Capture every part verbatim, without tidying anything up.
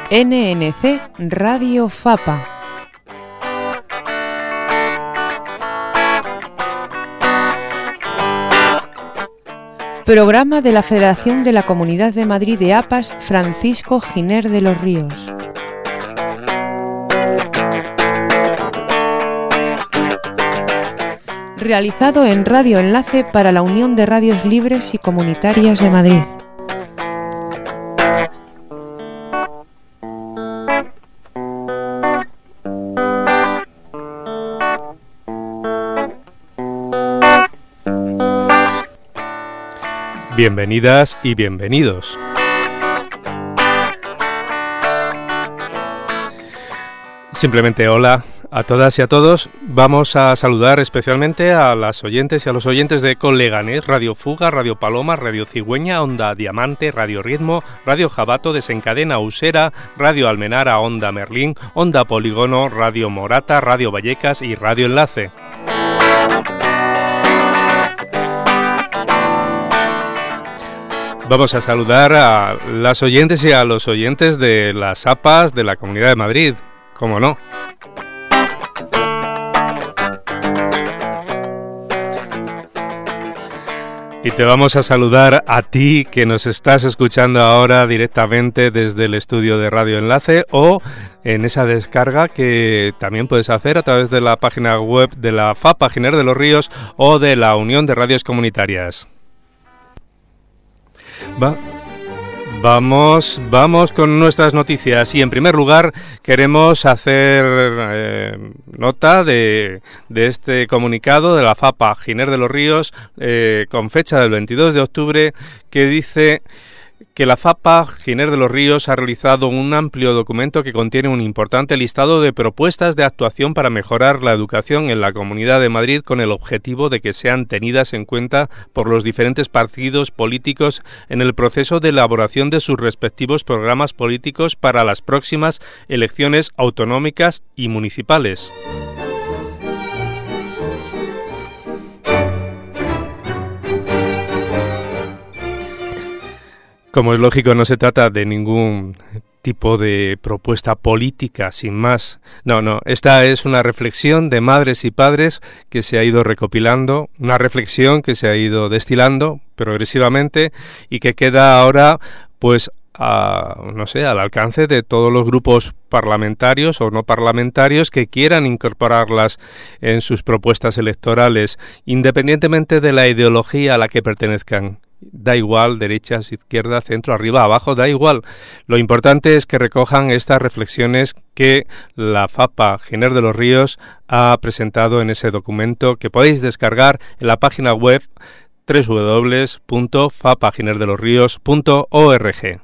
N N C Radio Fapa. Programa de la Federación de la Comunidad de Madrid de A P A S Francisco Giner de los Ríos. Realizado en Radio Enlace para la Unión de Radios Libres y Comunitarias de Madrid. Bienvenidas y bienvenidos. Simplemente hola a todas y a todos. Vamos a saludar especialmente a las oyentes y a los oyentes de Colleganés, Radio Fuga, Radio Paloma, Radio Cigüeña, Onda Diamante, Radio Ritmo, Radio Jabato, Desencadena Usera, Radio Almenara, Onda Merlín, Onda Polígono, Radio Morata, Radio Vallecas y Radio Enlace. Vamos a saludar a las oyentes y a los oyentes de las A P A S de la Comunidad de Madrid, ¿cómo no? Y te vamos a saludar a ti que nos estás escuchando ahora directamente desde el estudio de Radio Enlace o en esa descarga que también puedes hacer a través de la página web de la FAPA Giner de los Ríos o de la Unión de Radios Comunitarias. Va. Vamos, vamos con nuestras noticias y en primer lugar queremos hacer eh, nota de, de este comunicado de la FAPA Giner de los Ríos eh, con fecha del veintidós de octubre que dice que la FAPA Giner de los Ríos ha realizado un amplio documento que contiene un importante listado de propuestas de actuación para mejorar la educación en la Comunidad de Madrid con el objetivo de que sean tenidas en cuenta por los diferentes partidos políticos en el proceso de elaboración de sus respectivos programas políticos para las próximas elecciones autonómicas y municipales. Como es lógico, no se trata de ningún tipo de propuesta política, sin más. No, no, esta es una reflexión de madres y padres que se ha ido recopilando, una reflexión que se ha ido destilando progresivamente y que queda ahora, pues, a, no sé, al alcance de todos los grupos parlamentarios o no parlamentarios que quieran incorporarlas en sus propuestas electorales, independientemente de la ideología a la que pertenezcan. Da igual, derechas, izquierda, centro, arriba, abajo, da igual. Lo importante es que recojan estas reflexiones que la FAPA Giner de los Ríos ha presentado en ese documento que podéis descargar en la página web doble u doble u doble u punto fapa giner de los ríos punto org.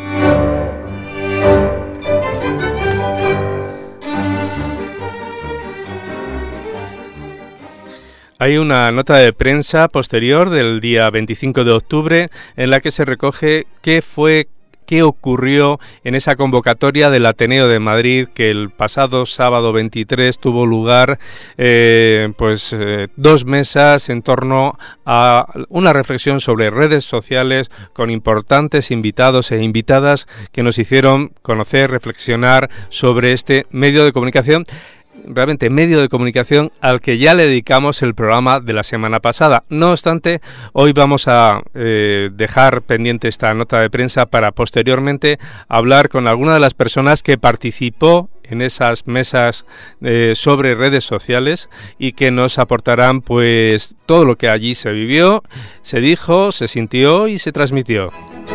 Hay una nota de prensa posterior del día veinticinco de octubre en la que se recoge qué fue, qué ocurrió en esa convocatoria del Ateneo de Madrid que el pasado sábado veintitrés tuvo lugar, eh, pues eh, dos mesas en torno a una reflexión sobre redes sociales con importantes invitados e invitadas que nos hicieron conocer, reflexionar sobre este medio de comunicación. Realmente medio de comunicación al que ya le dedicamos el programa de la semana pasada. No obstante, hoy vamos a eh, dejar pendiente esta nota de prensa para posteriormente hablar con alguna de las personas que participó en esas mesas eh, sobre redes sociales y que nos aportarán pues todo lo que allí se vivió, se dijo, se sintió y se transmitió.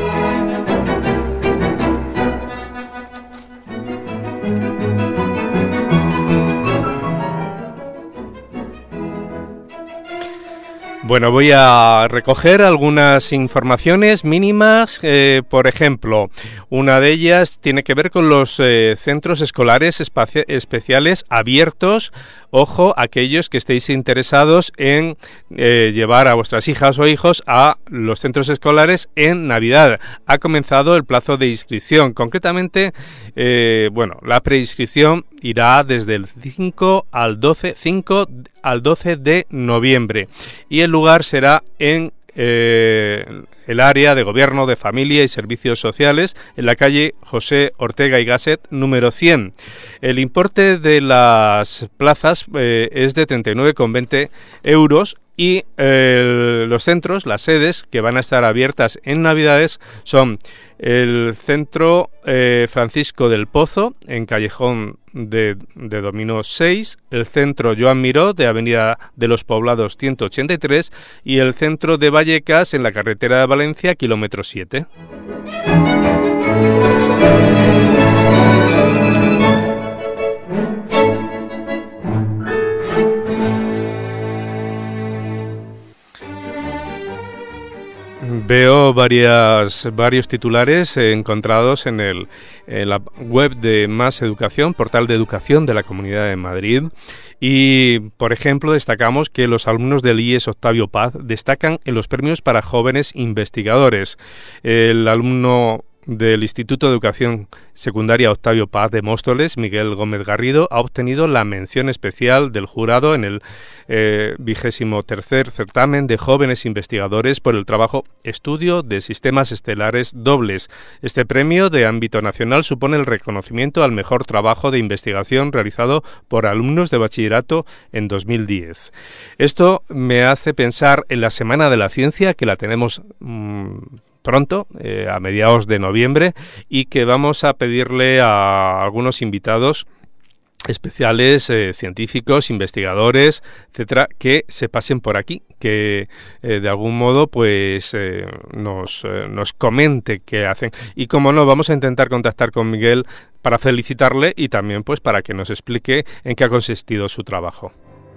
Bueno, voy a recoger algunas informaciones mínimas, eh, por ejemplo, una de ellas tiene que ver con los eh, centros escolares espaci- especiales abiertos. Ojo, aquellos que estéis interesados en eh, llevar a vuestras hijas o hijos a los centros escolares en Navidad. Ha comenzado el plazo de inscripción. Concretamente, eh, bueno, la preinscripción irá desde el cinco al doce, cinco al doce de noviembre y el lugar será en eh, el área de Gobierno de Familia y Servicios Sociales en la calle José Ortega y Gasset número cien. El importe de las plazas eh, es de treinta y nueve con veinte euros y eh, los centros, las sedes que van a estar abiertas en Navidades son el Centro eh, Francisco del Pozo, en Callejón de, de Domino seis, el Centro Joan Miró, de Avenida de los Poblados ciento ochenta y tres, y el Centro de Vallecas, en la carretera de Valencia, kilómetro siete. Veo varias, varios titulares encontrados en, el, en la web de Más Educación, portal de educación de la Comunidad de Madrid. Y, por ejemplo, destacamos que los alumnos del I E S Octavio Paz destacan en los premios para jóvenes investigadores. El alumno del Instituto de Educación Secundaria Octavio Paz de Móstoles, Miguel Gómez Garrido, ha obtenido la mención especial del jurado en el vigésimo tercer certamen de jóvenes investigadores por el trabajo Estudio de Sistemas Estelares Dobles. Este premio de ámbito nacional supone el reconocimiento al mejor trabajo de investigación realizado por alumnos de bachillerato en dos mil diez. Esto me hace pensar en la Semana de la Ciencia, que la tenemos mmm, pronto, eh, a mediados de noviembre, y que vamos a pedirle a algunos invitados especiales, eh, científicos, investigadores, etcétera, que se pasen por aquí, que eh, de algún modo pues eh, nos, eh, nos comente qué hacen. Y como no, vamos a intentar contactar con Miguel para felicitarle y también pues para que nos explique en qué ha consistido su trabajo.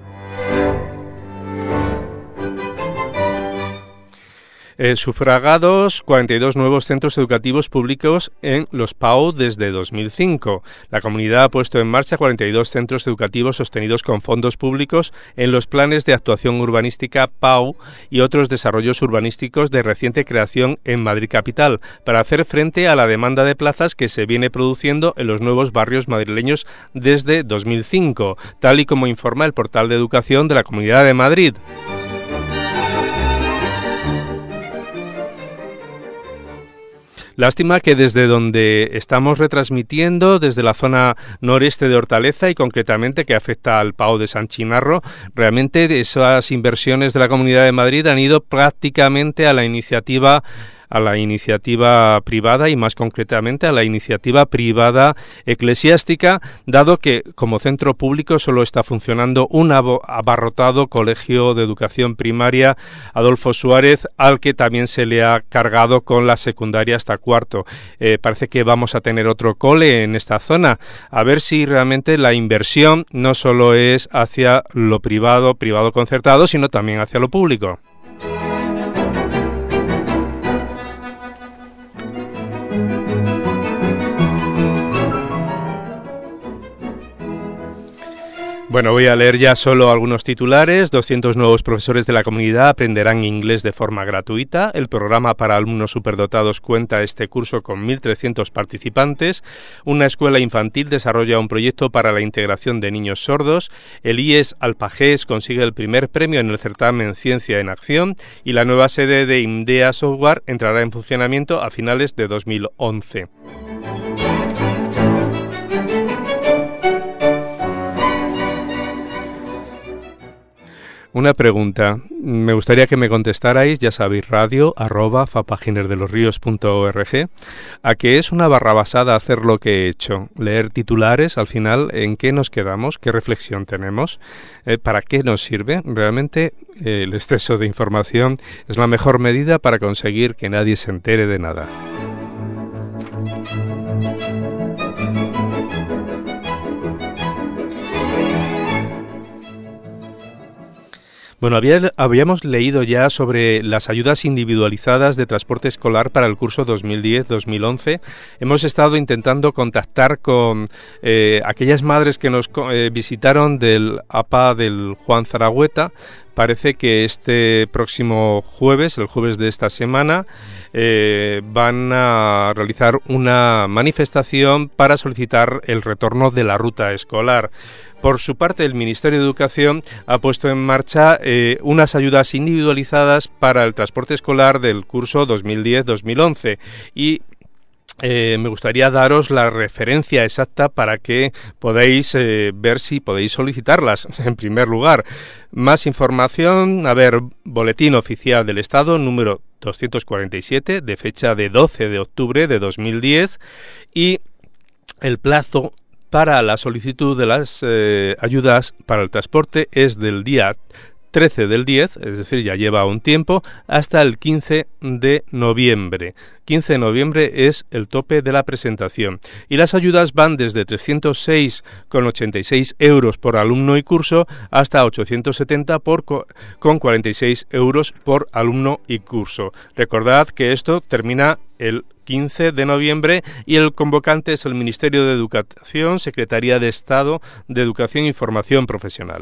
Eh, sufragados cuarenta y dos nuevos centros educativos públicos en los P A U desde dos mil cinco. La comunidad ha puesto en marcha cuarenta y dos centros educativos sostenidos con fondos públicos en los planes de actuación urbanística P A U y otros desarrollos urbanísticos de reciente creación en Madrid capital, para hacer frente a la demanda de plazas que se viene produciendo en los nuevos barrios madrileños desde dos mil cinco, tal y como informa el portal de educación de la Comunidad de Madrid. Lástima que desde donde estamos retransmitiendo, desde la zona noreste de Hortaleza y concretamente que afecta al P A U de San Chinarro, realmente esas inversiones de la Comunidad de Madrid han ido prácticamente a la iniciativa a la iniciativa privada y más concretamente a la iniciativa privada eclesiástica, dado que como centro público solo está funcionando un abarrotado colegio de educación primaria Adolfo Suárez, al que también se le ha cargado con la secundaria hasta cuarto. Eh, parece que vamos a tener otro cole en esta zona, a ver si realmente la inversión no solo es hacia lo privado, privado concertado, sino también hacia lo público. Bueno, voy a leer ya solo algunos titulares. doscientos nuevos profesores de la comunidad aprenderán inglés de forma gratuita. El programa para alumnos superdotados cuenta este curso con mil trescientos participantes. Una escuela infantil desarrolla un proyecto para la integración de niños sordos. El I E S Alpagés consigue el primer premio en el certamen Ciencia en Acción. Y la nueva sede de IMDEA Software entrará en funcionamiento a finales de dos mil once. Una pregunta. Me gustaría que me contestarais, ya sabéis, radio arroba fapaginerdelosríos punto org. ¿A qué es una barrabasada hacer lo que he hecho? Leer titulares, al final, ¿en qué nos quedamos? ¿Qué reflexión tenemos? Eh, ¿Para qué nos sirve? Realmente eh, el exceso de información es la mejor medida para conseguir que nadie se entere de nada. Bueno, había, habíamos leído ya sobre las ayudas individualizadas de transporte escolar para el curso dos mil diez dos mil once. Hemos estado intentando contactar con eh, aquellas madres que nos eh, visitaron del A P A del Juan Zaragoeta. Parece que este próximo jueves, el jueves de esta semana, eh, van a realizar una manifestación para solicitar el retorno de la ruta escolar. Por su parte, el Ministerio de Educación ha puesto en marcha eh, unas ayudas individualizadas para el transporte escolar del curso dos mil diez dos mil once y Eh, me gustaría daros la referencia exacta para que podáis eh, ver si podéis solicitarlas. En primer lugar, más información, a ver, Boletín Oficial del Estado número doscientos cuarenta y siete, de fecha de doce de octubre de dos mil diez, y el plazo para la solicitud de las eh, ayudas para el transporte es del día trece del diez, es decir, ya lleva un tiempo, hasta el quince de noviembre. quince de noviembre es el tope de la presentación. Y las ayudas van desde trescientos seis coma ochenta y seis euros por alumno y curso hasta ochocientos setenta por co- con cuarenta y seis euros por alumno y curso. Recordad que esto termina el quince de noviembre y el convocante es el Ministerio de Educación, Secretaría de Estado de Educación y Formación Profesional.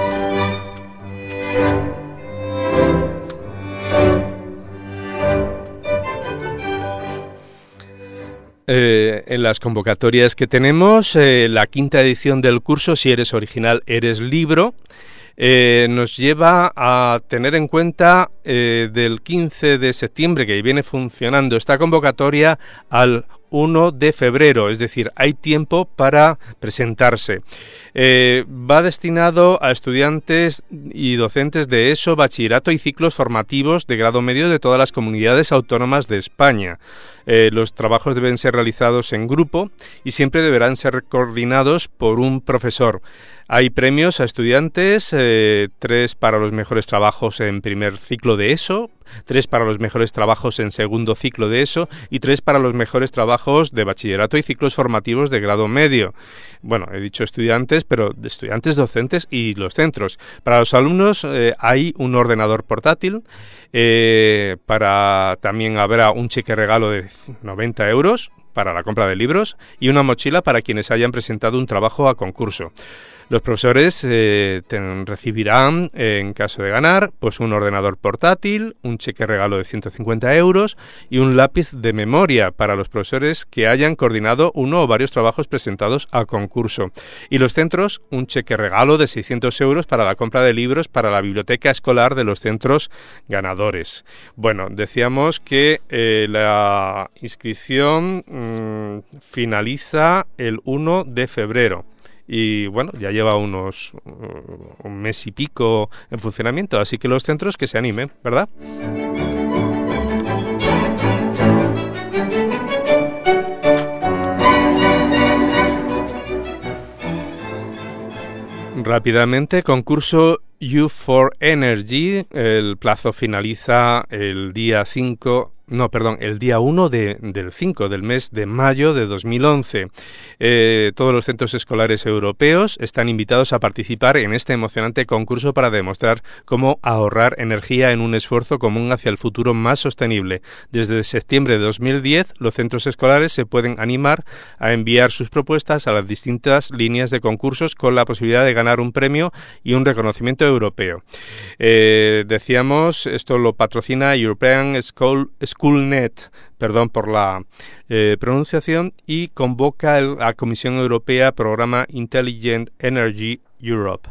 Eh, en las convocatorias que tenemos, eh, la quinta edición del curso, Si eres original, eres libro, eh, nos lleva a tener en cuenta eh, del quince de septiembre, que viene funcionando esta convocatoria, al uno de febrero, es decir, hay tiempo para presentarse. Eh, va destinado a estudiantes y docentes de ESO, bachillerato y ciclos formativos de grado medio de todas las comunidades autónomas de España. Eh, los trabajos deben ser realizados en grupo y siempre deberán ser coordinados por un profesor. Hay premios a estudiantes, eh, tres para los mejores trabajos en primer ciclo de ESO, tres para los mejores trabajos en segundo ciclo de ESO y tres para los mejores trabajos de bachillerato y ciclos formativos de grado medio. Bueno, he dicho estudiantes, pero de estudiantes, docentes y los centros. Para los alumnos eh, hay un ordenador portátil, eh, para también habrá un cheque regalo de noventa euros para la compra de libros y una mochila para quienes hayan presentado un trabajo a concurso. Los profesores eh, ten, recibirán, eh, en caso de ganar, pues un ordenador portátil, un cheque regalo de ciento cincuenta euros y un lápiz de memoria para los profesores que hayan coordinado uno o varios trabajos presentados a concurso. Y los centros, un cheque regalo de seiscientos euros para la compra de libros para la biblioteca escolar de los centros ganadores. Bueno, decíamos que eh, la inscripción mmm, finaliza el uno de febrero. Y bueno, ya lleva unos uh, un mes y pico en funcionamiento, así que los centros que se animen, ¿verdad? Rápidamente, concurso U for Energy, el plazo finaliza el día cinco, no, perdón, el día uno de, del cinco del mes de mayo de dos mil once. Eh, todos los centros escolares europeos están invitados a participar en este emocionante concurso para demostrar cómo ahorrar energía en un esfuerzo común hacia el futuro más sostenible. Desde septiembre de dos mil diez, los centros escolares se pueden animar a enviar sus propuestas a las distintas líneas de concursos con la posibilidad de ganar un premio y un reconocimiento europeo. Eh, decíamos, esto lo patrocina European School, Schoolnet, perdón por la eh, pronunciación, y convoca el, a Comisión Europea Programa Intelligent Energy Europe.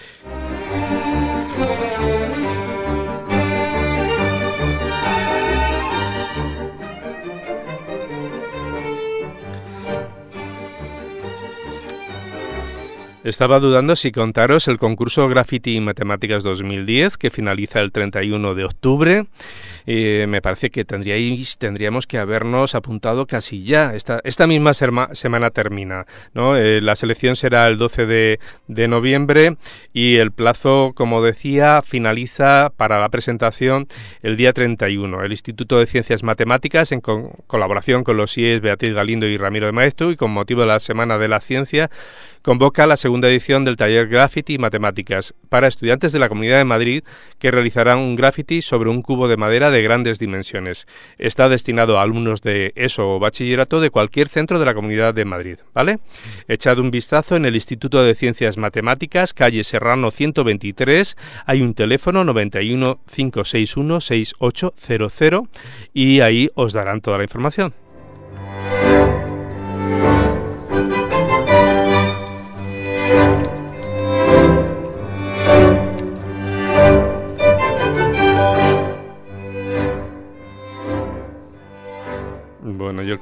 Estaba dudando si contaros el concurso Graffiti y Matemáticas dos mil diez, que finaliza el treinta y uno de octubre. Eh, me parece que tendríais, tendríamos que habernos apuntado casi ya. Esta, esta misma serma, semana termina, ¿no? Eh, la selección será el doce de noviembre y el plazo, como decía, finaliza para la presentación el día treinta y uno. El Instituto de Ciencias Matemáticas, en co- colaboración con los I E S Beatriz Galindo y Ramiro de Maeztu, y con motivo de la Semana de la Ciencia, convoca la segunda edición del taller Graffiti y Matemáticas para estudiantes de la Comunidad de Madrid que realizarán un graffiti sobre un cubo de madera de grandes dimensiones. Está destinado a alumnos de ESO o bachillerato de cualquier centro de la Comunidad de Madrid, ¿vale? Echad un vistazo en el Instituto de Ciencias Matemáticas, calle Serrano ciento veintitrés, hay un teléfono noventa y uno, cinco seis uno, seis ocho cero cero y ahí os darán toda la información.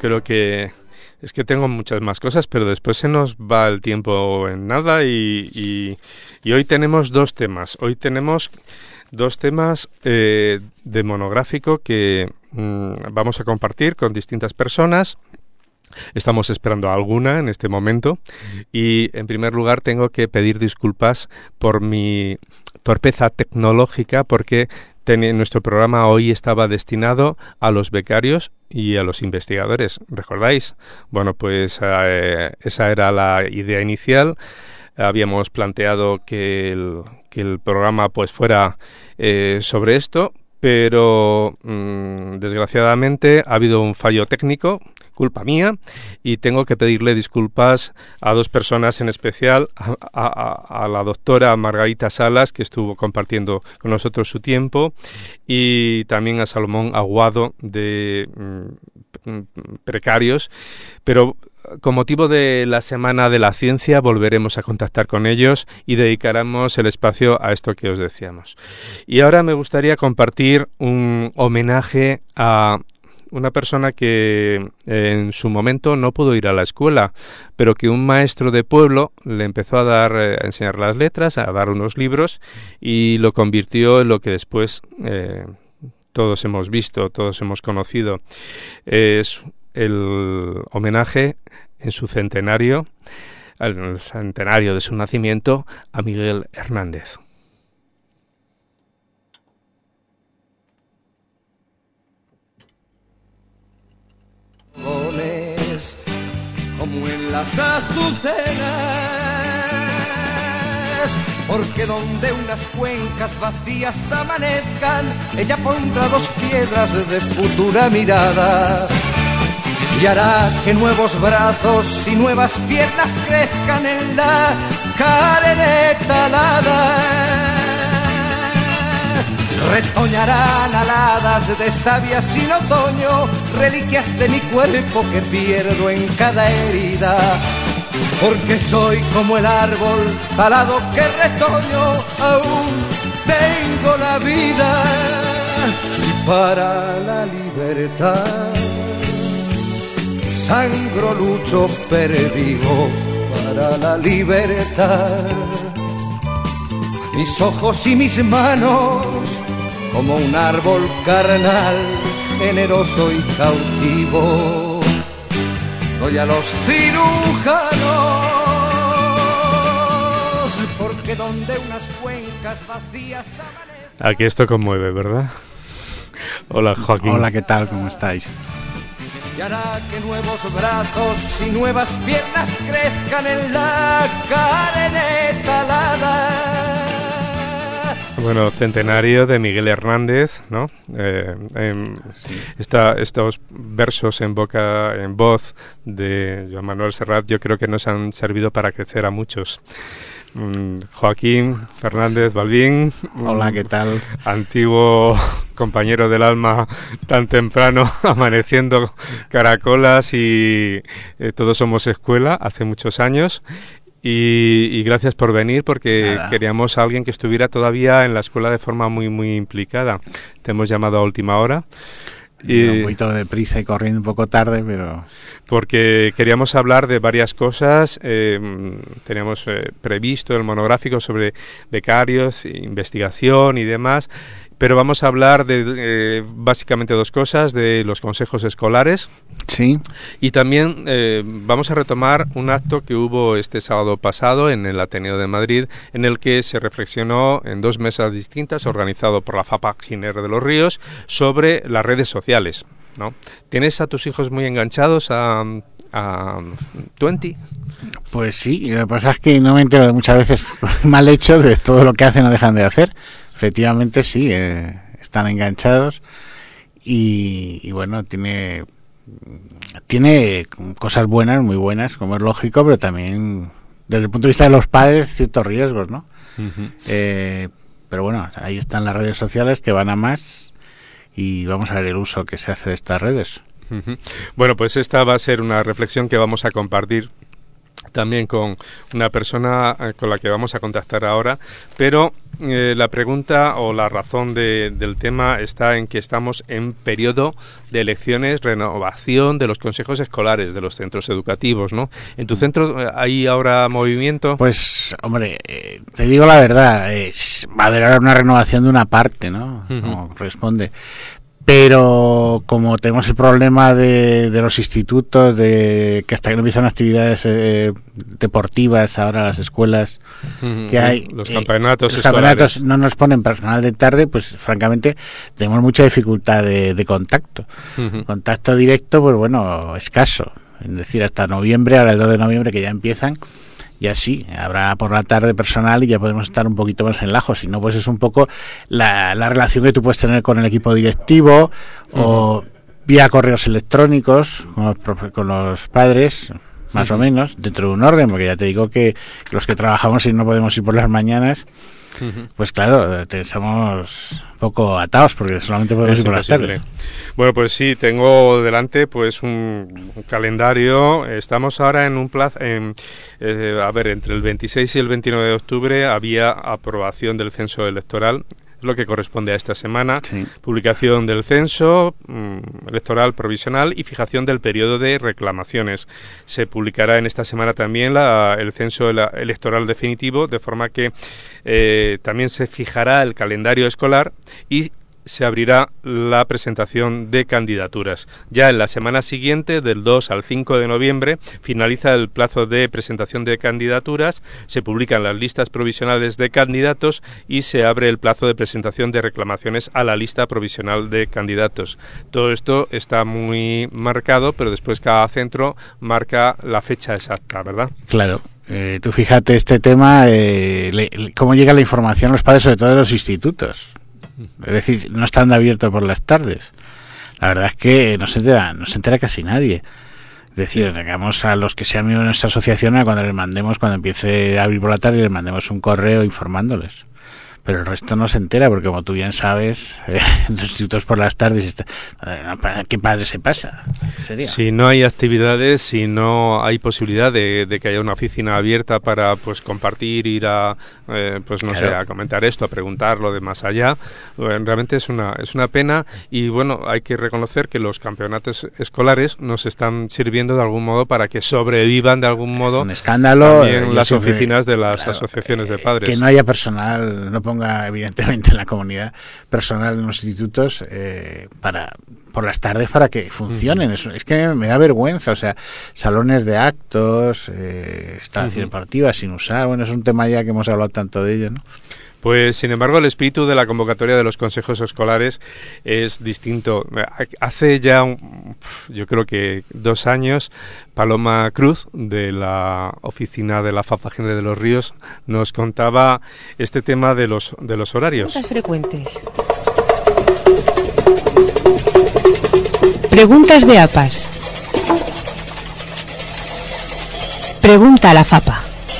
creo que es que tengo muchas más cosas, pero después se nos va el tiempo en nada y, y, y hoy tenemos dos temas. Hoy tenemos dos temas eh, de monográfico que mmm, vamos a compartir con distintas personas. Estamos esperando a alguna en este momento y en primer lugar tengo que pedir disculpas por mi torpeza tecnológica porque ten- nuestro programa hoy estaba destinado a los becarios y a los investigadores, ¿recordáis? Bueno, pues eh, esa era la idea inicial. Habíamos planteado que el, que el programa pues fuera eh, sobre esto, pero mmm, desgraciadamente ha habido un fallo técnico, culpa mía, y tengo que pedirle disculpas a dos personas en especial, a, a, a la doctora Margarita Salas, que estuvo compartiendo con nosotros su tiempo, y también a Salomón Aguado de mm, Precarios, pero con motivo de la Semana de la Ciencia volveremos a contactar con ellos y dedicaremos el espacio a esto que os decíamos. Y ahora me gustaría compartir un homenaje a una persona que en su momento no pudo ir a la escuela, pero que un maestro de pueblo le empezó a dar, a enseñar las letras, a dar unos libros y lo convirtió en lo que después eh, todos hemos visto, todos hemos conocido. Es el homenaje en su centenario, el centenario de su nacimiento, a Miguel Hernández. Como en las azucenas, porque donde unas cuencas vacías amanezcan, ella pondrá dos piedras de futura mirada y hará que nuevos brazos y nuevas piernas crezcan en la carne talada. Retoñarán aladas de savia sin otoño, reliquias de mi cuerpo que pierdo en cada herida. Porque soy como el árbol talado que retoño, aún tengo la vida. Y para la libertad sangro, lucho, pervivo para la libertad. Mis ojos y mis manos como un árbol carnal, generoso y cautivo, doy a los cirujanos, porque donde unas cuencas vacías amanecen... Aquí esto conmueve, ¿verdad? Hola, Joaquín. Hola, ¿qué tal? ¿Cómo estáis? Y hará que nuevos brazos y nuevas piernas crezcan en la carne talada. Bueno, centenario de Miguel Hernández, ¿no? Eh, eh, sí. esta, estos versos en boca, en voz de Joan Manuel Serrat, yo creo que nos han servido para crecer a muchos. Mm, Joaquín Fernández Balbín. Hola, ¿qué tal? Antiguo compañero del alma tan temprano, amaneciendo caracolas y eh, todos somos escuela hace muchos años. Y, y gracias por venir porque Nada. Queríamos a alguien que estuviera todavía en la escuela de forma muy muy implicada. Te hemos llamado a última hora. Y un poquito de prisa y corriendo un poco tarde, pero... Porque queríamos hablar de varias cosas. Eh, teníamos eh, previsto el monográfico sobre becarios, investigación y demás. Pero vamos a hablar de eh, básicamente dos cosas, de los consejos escolares. Sí. Y también eh, vamos a retomar un acto que hubo este sábado pasado en el Ateneo de Madrid, en el que se reflexionó en dos mesas distintas, organizado por la FAPAC Giner de los Ríos, sobre las redes sociales, ¿no? ¿Tienes a tus hijos muy enganchados a, a veinte? Pues sí, lo que pasa es que no me entero de muchas veces mal hecho de todo lo que hacen o dejan de hacer. Efectivamente sí, eh, están enganchados y, y bueno, tiene tiene cosas buenas, muy buenas, como es lógico, pero también desde el punto de vista de los padres ciertos riesgos, ¿no? Uh-huh. Eh, pero bueno, ahí están las redes sociales que van a más y vamos a ver el uso que se hace de estas redes. Uh-huh. Bueno, pues esta va a ser una reflexión que vamos a compartir también con una persona con la que vamos a contactar ahora, pero eh, la pregunta o la razón de, del tema está en que estamos en periodo de elecciones, renovación de los consejos escolares de los centros educativos, ¿no? ¿En tu centro hay ahora movimiento? Pues, hombre, eh, te digo la verdad, eh, va a haber ahora una renovación de una parte, ¿no? Uh-huh. Como corresponde. Pero como tenemos el problema de, de los institutos, de que hasta que no empiezan actividades eh, deportivas, ahora las escuelas mm, que hay, los campeonatos, eh, los campeonatos no nos ponen personal de tarde, pues francamente tenemos mucha dificultad de, de contacto. Uh-huh. Contacto directo, pues bueno, escaso. Es decir, hasta noviembre, ahora el dos de noviembre que ya empiezan, y así habrá por la tarde personal y ya podemos estar un poquito más en Lajo. Si no, pues es un poco la, la relación que tú puedes tener con el equipo directivo, uh-huh, o vía correos electrónicos con los, con los padres, más uh-huh, o menos, dentro de un orden, porque ya te digo que los que trabajamos y no podemos ir por las mañanas, uh-huh, pues claro, estamos un poco atados porque solamente podemos es ir por imposible. Las tardes. Bueno, pues sí, tengo delante pues un, un calendario. Estamos ahora en un plazo, en, eh, a ver, entre el veintiséis y el veintinueve de octubre había aprobación del censo electoral, lo que corresponde a esta semana, sí. Publicación del censo mmm, electoral provisional y fijación del periodo de reclamaciones. Se publicará en esta semana también la, el censo el, electoral definitivo, de forma que eh, también se fijará el calendario escolar y se abrirá la presentación de candidaturas. Ya en la semana siguiente, del dos al cinco de noviembre, finaliza el plazo de presentación de candidaturas, se publican las listas provisionales de candidatos y se abre el plazo de presentación de reclamaciones a la lista provisional de candidatos. Todo esto está muy marcado, pero después cada centro marca la fecha exacta, ¿verdad? Claro. Eh, tú fíjate este tema, eh, le, le, cómo llega la información a los padres, sobre todo de los institutos. Es decir, no están abiertos por las tardes. La verdad es que no se entera, no se entera casi nadie. Es decir, digamos a los que sean miembros de nuestra asociación, a cuando les mandemos, cuando empiece a abrir por la tarde, les mandemos un correo informándoles. Pero el resto no se entera, porque como tú bien sabes, eh, en los institutos por las tardes, está, ¿qué padre se pasa? ¿Sería? Si no hay actividades, si no hay posibilidad de, de que haya una oficina abierta para pues compartir, ir a, eh, pues no claro. sé, a comentar esto, a preguntar lo de más allá, bueno, realmente es una es una pena. Y bueno, hay que reconocer que los campeonatos escolares nos están sirviendo de algún modo para que sobrevivan de algún modo. Es un escándalo. También eh, las siempre, oficinas de las claro, asociaciones de padres. Que no haya personal, no ponga evidentemente en la comunidad personal de los institutos eh, para por las tardes para que funcionen. Uh-huh. Es, es que me da vergüenza, o sea, salones de actos, eh, estaciones uh-huh. deportivas sin usar, bueno, es un tema ya que hemos hablado tanto de ello, ¿no? Pues, sin embargo, el espíritu de la convocatoria de los consejos escolares es distinto. Hace ya, un, yo creo que dos años, Paloma Cruz, de la oficina de la FAPA Gente de los Ríos, nos contaba este tema de los, de los horarios. Preguntas frecuentes. Preguntas de A P A S. Pregunta a la FAPA.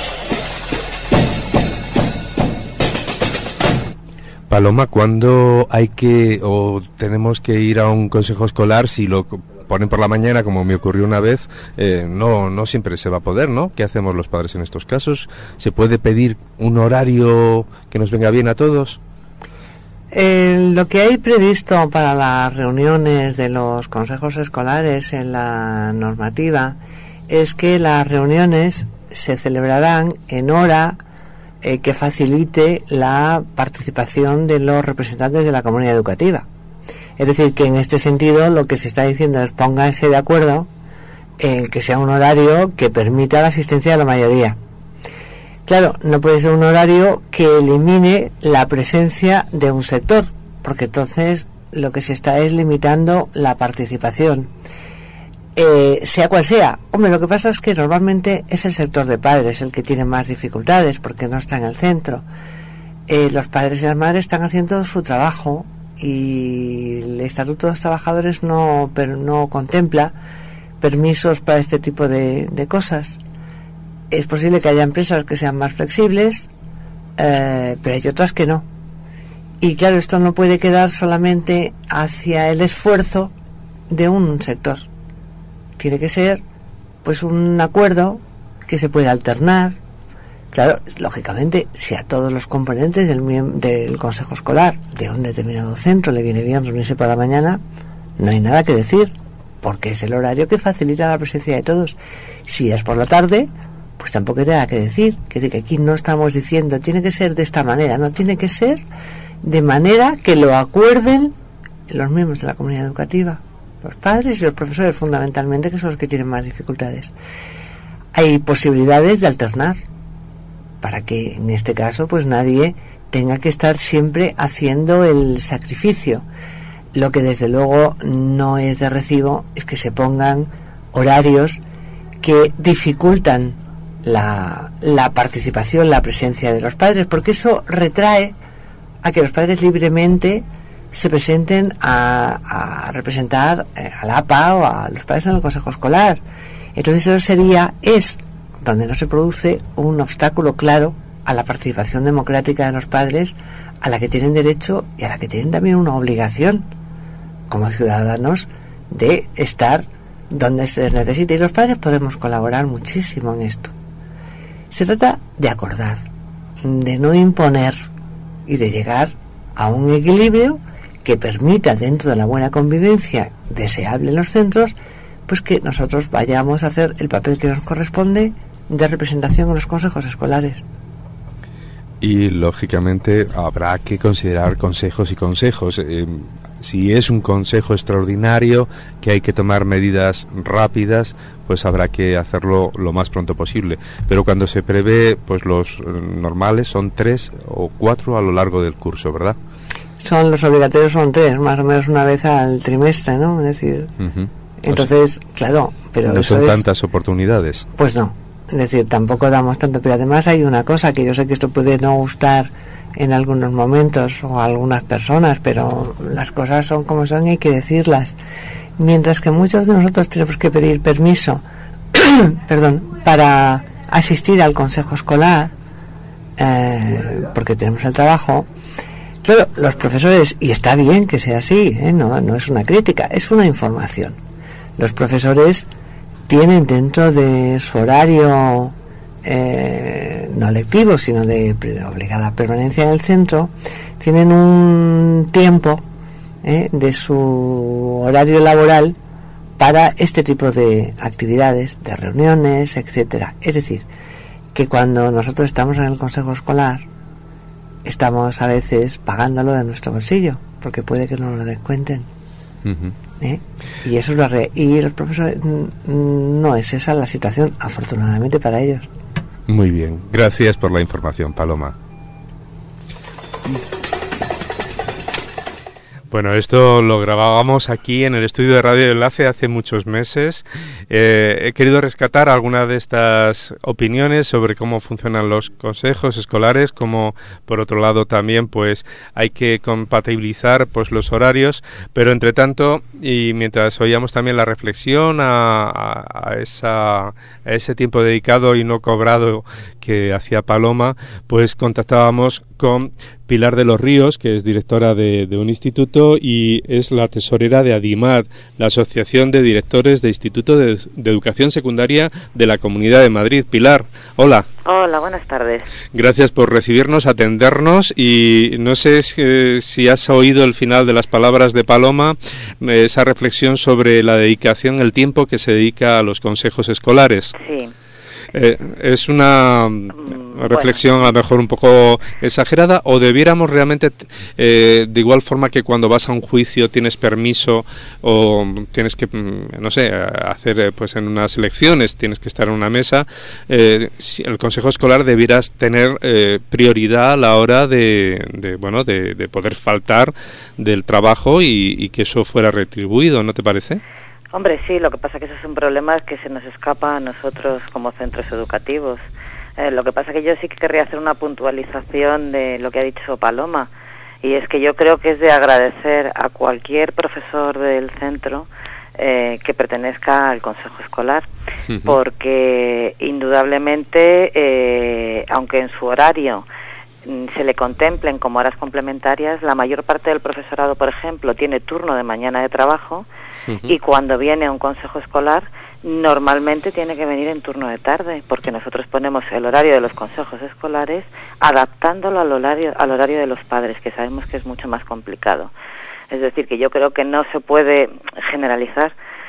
Paloma, ¿cuándo hay que o tenemos que ir a un consejo escolar? Si lo ponen por la mañana, como me ocurrió una vez, eh, no no siempre se va a poder, ¿no? ¿Qué hacemos los padres en estos casos? ¿Se puede pedir un horario que nos venga bien a todos? Eh, lo que hay previsto para las reuniones de los consejos escolares en la normativa es que las reuniones se celebrarán en hora eh, que facilite la participación de los representantes de la comunidad educativa. Es decir, que en este sentido lo que se está diciendo es pónganse de acuerdo en que sea un horario que permita la asistencia de la mayoría. Claro, no puede ser un horario que elimine la presencia de un sector, porque entonces lo que se está es limitando la participación. Eh, sea cual sea. Hombre, lo que pasa es que normalmente es el sector de padres el que tiene más dificultades, porque no está en el centro. Eh, los padres y las madres están haciendo su trabajo y el Estatuto de los Trabajadores no, pero no contempla permisos para este tipo de, de cosas. Es posible que haya empresas que sean más flexibles, eh, pero hay otras que no. Y claro, esto no puede quedar solamente hacia el esfuerzo de un sector. Tiene que ser pues un acuerdo que se pueda alternar, Claro, lógicamente, si a todos los componentes del, del consejo escolar de un determinado centro le viene bien reunirse por la mañana, no hay nada que decir, porque es el horario que facilita la presencia de todos. Si es por la tarde, pues tampoco hay nada que decir, que, que aquí no estamos diciendo tiene que ser de esta manera, no, tiene que ser de manera que lo acuerden los miembros de la comunidad educativa, los padres y los profesores fundamentalmente, que son los que tienen más dificultades. Hay posibilidades de alternar, para que en este caso pues nadie tenga que estar siempre haciendo el sacrificio. Lo que desde luego no es de recibo es que se pongan horarios que dificultan la, la participación, la presencia de los padres, porque eso retrae a que los padres libremente se presenten a, a representar eh, al A P A o a los padres en el consejo escolar. Entonces eso sería, es donde no se produce un obstáculo claro a la participación democrática de los padres, a la que tienen derecho y a la que tienen también una obligación como ciudadanos de estar donde se les necesite, y los padres podemos colaborar muchísimo en esto. Se trata de acordar, de no imponer y de llegar a un equilibrio que permita, dentro de la buena convivencia deseable en los centros, pues que nosotros vayamos a hacer el papel que nos corresponde de representación en los consejos escolares. Y lógicamente habrá que considerar consejos y consejos. Eh, si es un consejo extraordinario que hay que tomar medidas rápidas, pues habrá que hacerlo lo más pronto posible. Pero cuando se prevé, pues los normales son tres o cuatro a lo largo del curso, ¿verdad? Son los obligatorios, son tres, más o menos una vez al trimestre, ¿no? Es decir, uh-huh. Entonces, pues, claro, pero no eso son es, tantas oportunidades. Pues no, es decir, tampoco damos tanto, pero además hay una cosa que yo sé que esto puede no gustar en algunos momentos o a algunas personas, pero las cosas son como son y hay que decirlas. Mientras que muchos de nosotros tenemos que pedir permiso perdón, para asistir al consejo escolar, eh, porque tenemos el trabajo, claro, los profesores, y está bien que sea así, ¿eh? no, no es una crítica, es una información. Los profesores tienen dentro de su horario eh, no lectivo, sino de obligada permanencia en el centro, tienen un tiempo eh, de su horario laboral para este tipo de actividades, de reuniones, etcétera. Es decir, que cuando nosotros estamos en el consejo escolar, estamos a veces pagándolo de nuestro bolsillo, porque puede que nos lo descuenten. Uh-huh. ¿Eh? Y eso es lo re- y los profesores, no es esa la situación, afortunadamente para ellos. Muy bien, gracias por la información, Paloma. Bueno, esto lo grabábamos aquí en el estudio de Radio Enlace hace muchos meses. Eh, he querido rescatar algunas de estas opiniones sobre cómo funcionan los consejos escolares, como por otro lado también pues hay que compatibilizar pues los horarios, pero entre tanto y mientras oíamos también la reflexión a, a, a, esa, a ese tiempo dedicado y no cobrado que hacía Paloma, pues contactábamos con Pilar de los Ríos, que es directora de, de un instituto y es la tesorera de ADIMAD, la Asociación de Directores de Instituto de, de Educación Secundaria de la Comunidad de Madrid. Pilar, hola. Hola, buenas tardes. Gracias por recibirnos, atendernos, y no sé si, si has oído el final de las palabras de Paloma, esa reflexión sobre la dedicación, el tiempo que se dedica a los consejos escolares. Sí. Eh, ¿Es una mm, reflexión bueno. a lo mejor un poco exagerada, o debiéramos realmente, eh, de igual forma que cuando vas a un juicio tienes permiso o tienes que, no sé, hacer pues en unas elecciones, tienes que estar en una mesa, eh, si el consejo escolar debieras tener eh, prioridad a la hora de, de bueno de, de poder faltar del trabajo y, y que eso fuera retribuido, ¿no te parece? Hombre, sí, lo que pasa es que eso es un problema que se nos escapa a nosotros como centros educativos. Eh, lo que pasa es que yo sí que querría hacer una puntualización de lo que ha dicho Paloma, y es que yo creo que es de agradecer a cualquier profesor del centro eh, que pertenezca al consejo escolar, uh-huh. porque indudablemente, eh, aunque en su horario se le contemplen como horas complementarias. La mayor parte del profesorado, por ejemplo, tiene turno de mañana de trabajo uh-huh. y cuando viene a un consejo escolar normalmente tiene que venir en turno de tarde, porque nosotros ponemos el horario de los consejos escolares adaptándolo al horario, al horario de los padres, que sabemos que es mucho más complicado. Es decir, que yo creo que no se puede generalizar.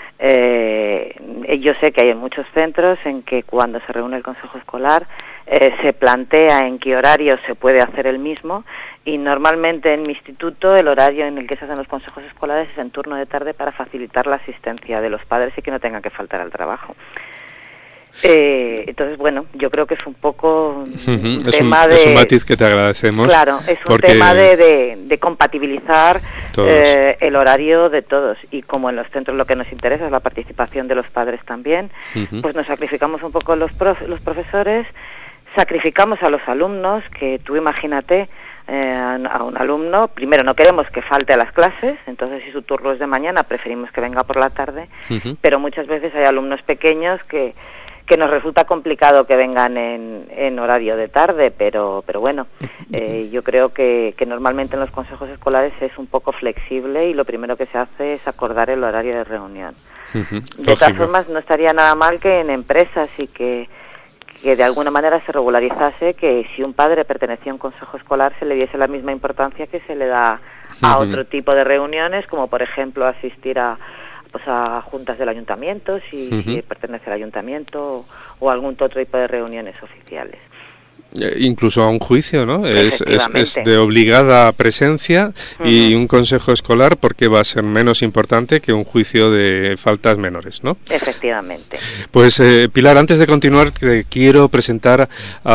Eh, yo sé que hay muchos centros en que cuando se reúne el consejo escolar eh, se plantea en qué horario se puede hacer el mismo, y normalmente en mi instituto el horario en el que se hacen los consejos escolares es en turno de tarde para facilitar la asistencia de los padres y que no tengan que faltar al trabajo. Eh, entonces, bueno, yo creo que es un poco un uh-huh. tema es un, de... Es un matiz que te agradecemos. Claro, es un tema de, de, de compatibilizar eh, el horario de todos. Y como en los centros lo que nos interesa es la participación de los padres también, uh-huh. pues nos sacrificamos un poco los, prof, los profesores, sacrificamos a los alumnos, que tú imagínate... Eh, a un alumno, primero no queremos que falte a las clases, entonces si su turno es de mañana preferimos que venga por la tarde, uh-huh. pero muchas veces hay alumnos pequeños que, que nos resulta complicado que vengan en, en horario de tarde, pero pero bueno, eh, yo creo que, que normalmente en los consejos escolares es un poco flexible y lo primero que se hace es acordar el horario de reunión. Uh-huh. De todas formas, no estaría nada mal que en empresas y que que de alguna manera se regularizase que si un padre pertenecía a un consejo escolar se le diese la misma importancia que se le da a otro tipo de reuniones, como por ejemplo asistir a pues a juntas del ayuntamiento, si, uh-huh. si pertenece al ayuntamiento, o, o algún otro tipo de reuniones oficiales. Incluso a un juicio, ¿no? Es, es, es de obligada presencia uh-huh. y un consejo escolar porque va a ser menos importante que un juicio de faltas menores, ¿no? Efectivamente. Pues eh, Pilar, antes de continuar, te quiero presentar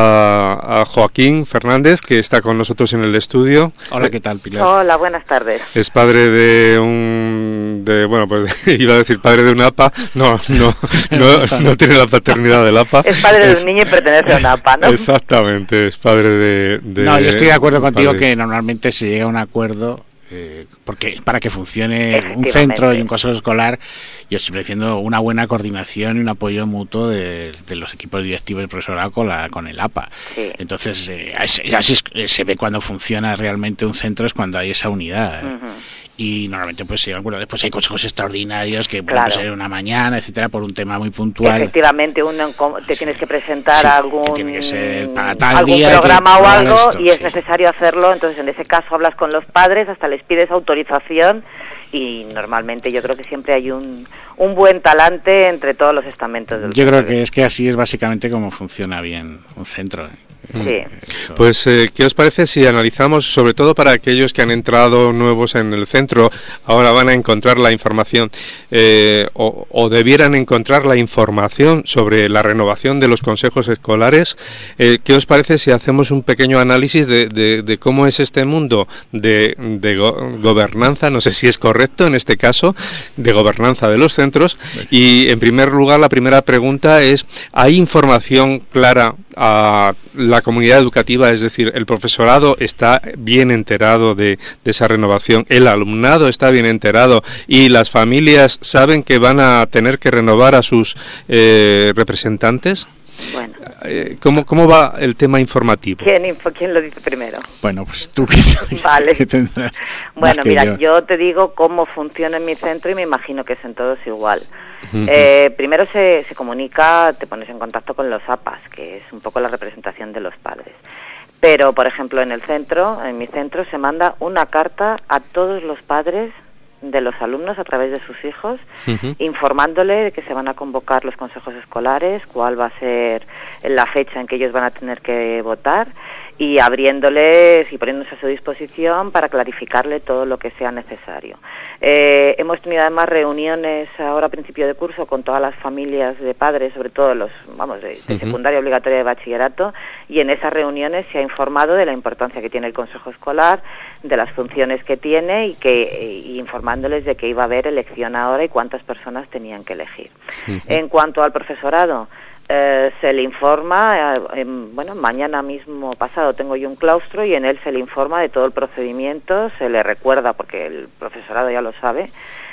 a, a Joaquín Fernández, que está con nosotros en el estudio. Hola, ¿qué tal, Pilar? Hola, buenas tardes. Es padre de un... de bueno, pues iba a decir padre de un A P A. No, no, no, no tiene la paternidad del A P A. Es padre de es, un niño y pertenece a un A P A, ¿no? Exactamente. Es padre de, de... No, yo estoy de acuerdo contigo padre. Que normalmente se llega a un acuerdo eh, porque para que funcione un centro y un consejo escolar, yo estoy diciendo una buena coordinación y un apoyo mutuo de, de los equipos directivos del profesorado con, la, con el A P A. Sí. Entonces, eh, así, así es, se ve cuando funciona realmente un centro, es cuando hay esa unidad. ¿eh? Uh-huh. Y normalmente pues sí, bueno, después hay consejos extraordinarios que pueden claro. ser una mañana, etcétera, por un tema muy puntual. Efectivamente, uno te tienes que presentar sí, algún, que tiene que ser para tal algún día programa que, o algo esto, y es sí. necesario hacerlo, entonces en ese caso hablas con los padres, hasta les pides autorización y normalmente yo creo que siempre hay un, un buen talante entre todos los estamentos del Yo creo que es que así es básicamente como funciona bien un centro. ¿eh? Sí. Pues, eh, ¿qué os parece si analizamos, sobre todo para aquellos que han entrado nuevos en el centro, ahora van a encontrar la información, eh, o, o debieran encontrar la información sobre la renovación de los consejos escolares? Eh, ¿Qué os parece si hacemos un pequeño análisis de, de, de cómo es este mundo de, de go- gobernanza, no sé si es correcto en este caso, de gobernanza de los centros? Y, en primer lugar, la primera pregunta es, ¿hay información clara a la comunidad educativa? Es decir, el profesorado está bien enterado de, de esa renovación, el alumnado está bien enterado y las familias saben que van a tener que renovar a sus eh, representantes. Bueno. Eh, ¿cómo, ¿Cómo va el tema informativo? ¿Quién, info, ¿Quién lo dice primero? Bueno, pues tú que, vale. que tendrás. Bueno, mira, yo. yo te digo cómo funciona en mi centro y me imagino que es en todos igual. Uh-huh. Eh, primero se, se comunica, te pones en contacto con los A P As, que es un poco la representación de los padres. Pero, por ejemplo, en el centro, en mi centro, se manda una carta a todos los padres de los alumnos a través de sus hijos, uh-huh. informándole de que se van a convocar los consejos escolares, cuál va a ser la fecha en que ellos van a tener que votar, y abriéndoles y poniéndose a su disposición para clarificarle todo lo que sea necesario. Eh, hemos tenido además reuniones ahora a principio de curso con todas las familias de padres, sobre todo los, vamos, de, de uh-huh. secundaria obligatoria de bachillerato, y en esas reuniones se ha informado de la importancia que tiene el consejo escolar, de las funciones que tiene y que y informándoles de que iba a haber elección ahora y cuántas personas tenían que elegir. Uh-huh. En cuanto al profesorado, Eh, se le informa, eh, en, bueno, mañana mismo pasado tengo yo un claustro y en él se le informa de todo el procedimiento, se le recuerda, porque el profesorado ya lo sabe,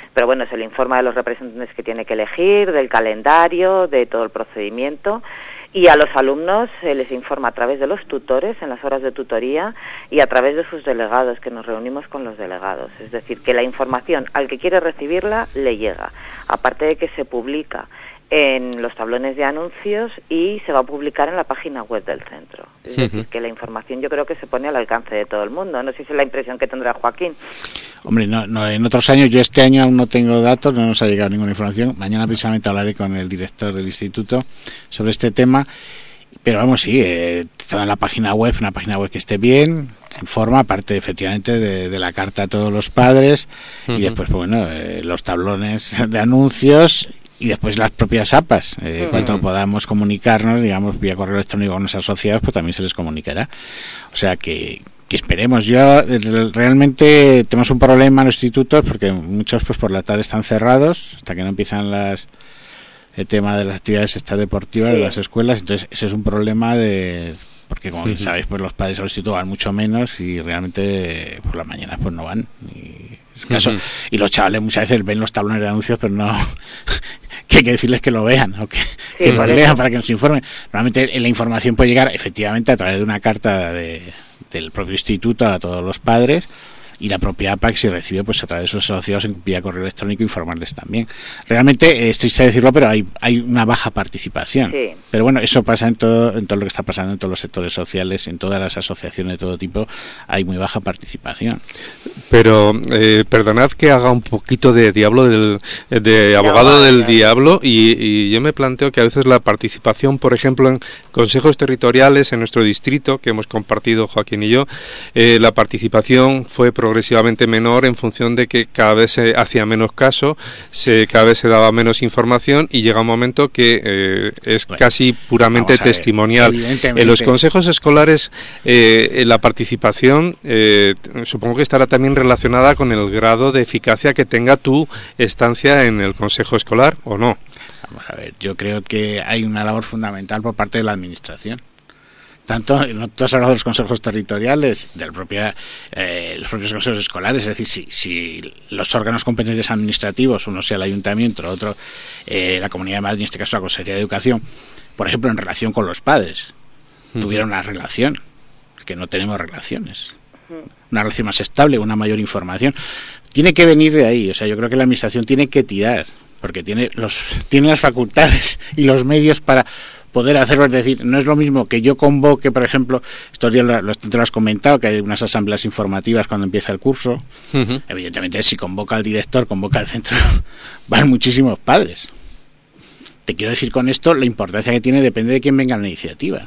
pero bueno, se le informa de los representantes que tiene que elegir, del calendario, de todo el procedimiento, y a los alumnos se les informa a través de los tutores en las horas de tutoría y a través de sus delegados, que nos reunimos con los delegados. Es decir, que la información al que quiere recibirla le llega, aparte de que se publica en los tablones de anuncios y se va a publicar en la página web del centro. Es uh-huh. decir, que la información yo creo que se pone al alcance de todo el mundo. No sé si es la impresión que tendrá Joaquín. Hombre, no, no, en otros años, yo este año aún no tengo datos, no nos ha llegado ninguna información. Mañana precisamente hablaré con el director del instituto sobre este tema. Pero vamos, sí, eh, está en la página web, una página web que esté bien, se informa, aparte efectivamente de, de la carta a todos los padres, uh-huh. y después, pues, bueno, eh, los tablones de anuncios y después las propias A P As. Eh, uh-huh. Cuando podamos comunicarnos, digamos, vía correo electrónico con los asociados, pues también se les comunicará. O sea que... que esperemos. Yo realmente tenemos un problema en los institutos porque muchos pues por la tarde están cerrados hasta que no empiezan las el tema de las actividades extradeportivas de las escuelas, entonces ese es un problema de porque como sí, sabéis pues los padres al instituto van mucho menos y realmente por las mañanas pues no van y, es caso, uh-huh. y los chavales muchas veces ven los tablones de anuncios pero no que hay que decirles que lo vean o que, sí, que lo lean para que nos informen. Normalmente la información puede llegar efectivamente a través de una carta de del propio instituto a todos los padres y la propia A P A, si recibe pues a través de sus asociados en vía correo electrónico informarles también. Realmente, es triste decirlo, pero hay hay una baja participación. Sí. Pero bueno, eso pasa en todo en todo lo que está pasando en todos los sectores sociales, en todas las asociaciones de todo tipo, hay muy baja participación. Pero eh, perdonad que haga un poquito de diablo del de abogado del diablo y, y yo me planteo que a veces la participación, por ejemplo, en consejos territoriales en nuestro distrito que hemos compartido Joaquín y yo, eh, la participación fue progresivamente menor en función de que cada vez se hacía menos caso, se cada vez se daba menos información y llega un momento que eh, es bueno, casi puramente testimonial. En los consejos escolares eh, la participación eh, supongo que estará también relacionada con el grado de eficacia que tenga tu estancia en el consejo escolar, ¿o no? Vamos a ver, yo creo que hay una labor fundamental por parte de la administración. Tanto, no tú has hablado de los consejos territoriales, del propia, eh, los propios consejos escolares, es decir, si, si los órganos competentes administrativos, uno sea el ayuntamiento, otro eh, la Comunidad de Madrid, en este caso la Consejería de Educación, por ejemplo, en relación con los padres, uh-huh. tuvieron una relación, que no tenemos relaciones, uh-huh. una relación más estable, una mayor información, tiene que venir de ahí, o sea, yo creo que la administración tiene que tirar, porque tiene los tiene las facultades y los medios para poder hacerlo, es decir, no es lo mismo que yo convoque, por ejemplo, estos días lo, lo, te lo has comentado, que hay unas asambleas informativas cuando empieza el curso, uh-huh. evidentemente si convoca al director, convoca al centro, van muchísimos padres. Te quiero decir con esto, la importancia que tiene depende de quién venga en la iniciativa.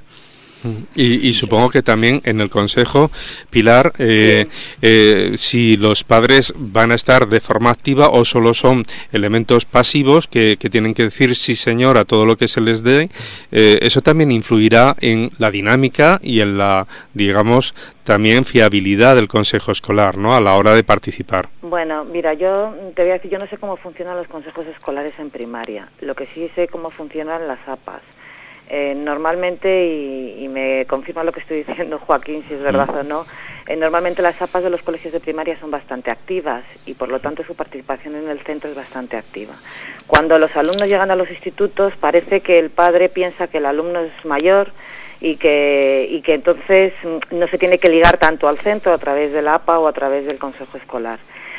Y, y supongo que también en el consejo, Pilar, eh, eh, si los padres van a estar de forma activa o solo son elementos pasivos que, que tienen que decir sí señor a todo lo que se les dé, eh, eso también influirá en la dinámica y en la, digamos, también fiabilidad del consejo escolar, ¿no?, a la hora de participar. Bueno, mira, yo te voy a decir, yo no sé cómo funcionan los consejos escolares en primaria, lo que sí sé cómo funcionan las A P As. Eh, normalmente, y, y me confirma lo que estoy diciendo Joaquín, si es verdad o no, eh, normalmente las A P As de los colegios de primaria son bastante activas y por lo tanto su participación en el centro es bastante activa. Cuando los alumnos llegan a los institutos parece que el padre piensa que el alumno es mayor y que, y que entonces no se tiene que ligar tanto al centro a través de la A P A o a través del consejo escolar.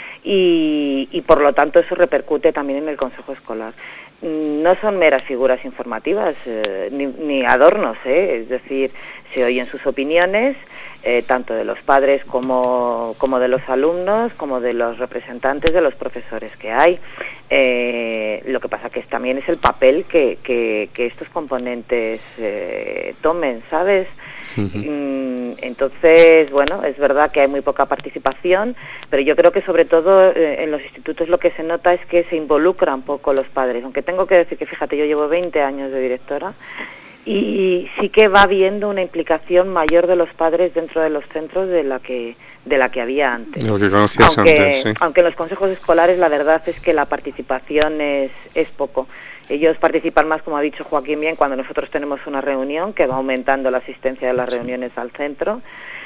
Y, y por lo tanto eso repercute también en el consejo escolar. No son meras figuras informativas eh, ni, ni adornos, ¿eh? Es decir, se oyen sus opiniones, eh, tanto de los padres como, como de los alumnos, como de los representantes de los profesores que hay. Eh, lo que pasa que es, también es el papel que, que, que estos componentes eh, tomen, ¿sabes? Uh-huh. Entonces, bueno, es verdad que hay muy poca participación, pero yo creo que sobre todo eh, en los institutos lo que se nota es que se involucran poco los padres, aunque tengo que decir que, fíjate, yo llevo veinte años de directora y sí que va habiendo una implicación mayor de los padres dentro de los centros de la que de la que había antes. Lo que conocías aunque, antes, sí. Aunque en los consejos escolares la verdad es que la participación es, es poco. Ellos participan más, como ha dicho Joaquín bien, cuando nosotros tenemos una reunión que va aumentando la asistencia de las reuniones al centro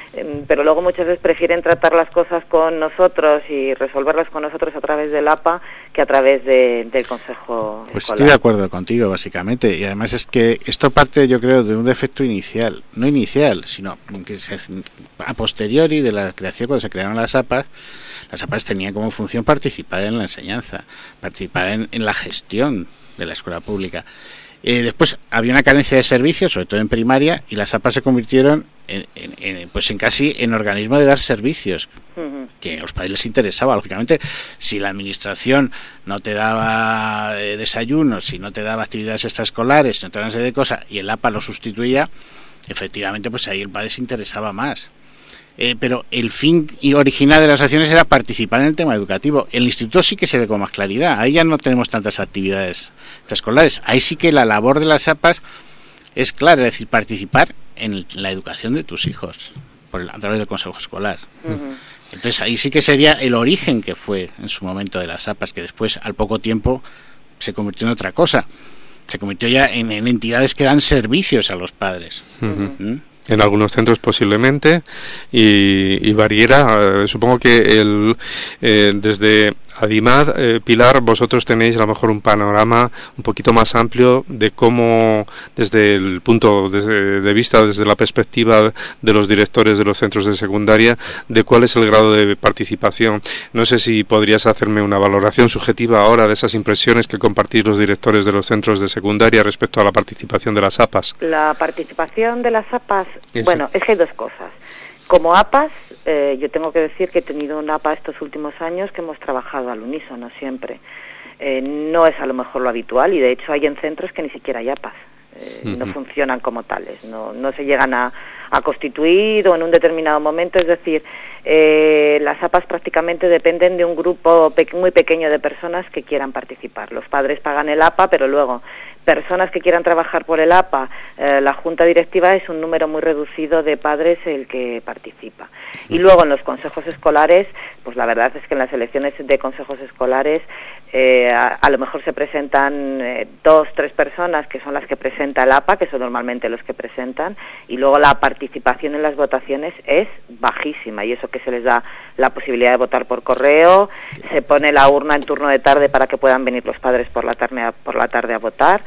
pero luego muchas veces prefieren tratar las cosas con nosotros y resolverlas con nosotros a través del A P A que a través de, del Consejo Pues Escolar. estoy de acuerdo contigo, básicamente, y además es que esto parte, yo creo, de un defecto inicial, no inicial, sino que se, a posteriori de la creación, cuando se crearon las A P As, las A P As tenían como función participar en la enseñanza, participar en, en la gestión de la escuela pública. Eh, después había una carencia de servicios, sobre todo en primaria, y las A P As se convirtieron en, en, en, pues en casi en organismo de dar servicios, uh-huh. que a los padres les interesaba. Lógicamente, si la administración no te daba eh, desayunos, si no te daba actividades extraescolares, si no te daba una serie de cosas, y el A P A lo sustituía, efectivamente, pues ahí el padre se interesaba más. Eh, pero el fin original de las acciones era participar en el tema educativo. El instituto sí que se ve con más claridad. Ahí ya no tenemos tantas actividades extraescolares. Ahí sí que la labor de las A P As es clara, es decir, participar en la educación de tus hijos por el, a través del consejo escolar. Uh-huh. Entonces ahí sí que sería el origen que fue en su momento de las A P As, que después al poco tiempo se convirtió en otra cosa. Se convirtió ya en, en entidades que dan servicios a los padres. Uh-huh. ¿Mm? En algunos centros posiblemente, y, y variera. Eh, supongo que el eh, desde Adimad, eh, Pilar, vosotros tenéis a lo mejor un panorama un poquito más amplio de cómo, desde el punto desde, de vista, desde la perspectiva de los directores de los centros de secundaria, de cuál es el grado de participación. No sé si podrías hacerme una valoración subjetiva ahora de esas impresiones que compartís los directores de los centros de secundaria respecto a la participación de las A P As. La participación de las A P As, Eso. Bueno, es que hay dos cosas. Como A P As, eh, yo tengo que decir que he tenido una A P A estos últimos años que hemos trabajado al unísono siempre. Eh, no es a lo mejor lo habitual, y de hecho hay en centros que ni siquiera hay A P As. Eh, uh-huh. No funcionan como tales, no, no se llegan a, a constituir o en un determinado momento. Es decir, eh, las A P As prácticamente dependen de un grupo pe- muy pequeño de personas que quieran participar. Los padres pagan el A P A, pero luego personas que quieran trabajar por el A P A, eh, la junta directiva es un número muy reducido de padres el que participa. Y luego en los consejos escolares, pues la verdad es que en las elecciones de consejos escolares eh, a, a lo mejor se presentan eh, dos, tres personas que son las que presenta el A P A, que son normalmente los que presentan, y luego la participación en las votaciones es bajísima, y eso que se les da la posibilidad de votar por correo, se pone la urna en turno de tarde para que puedan venir los padres por la tarde a, por la tarde a votar.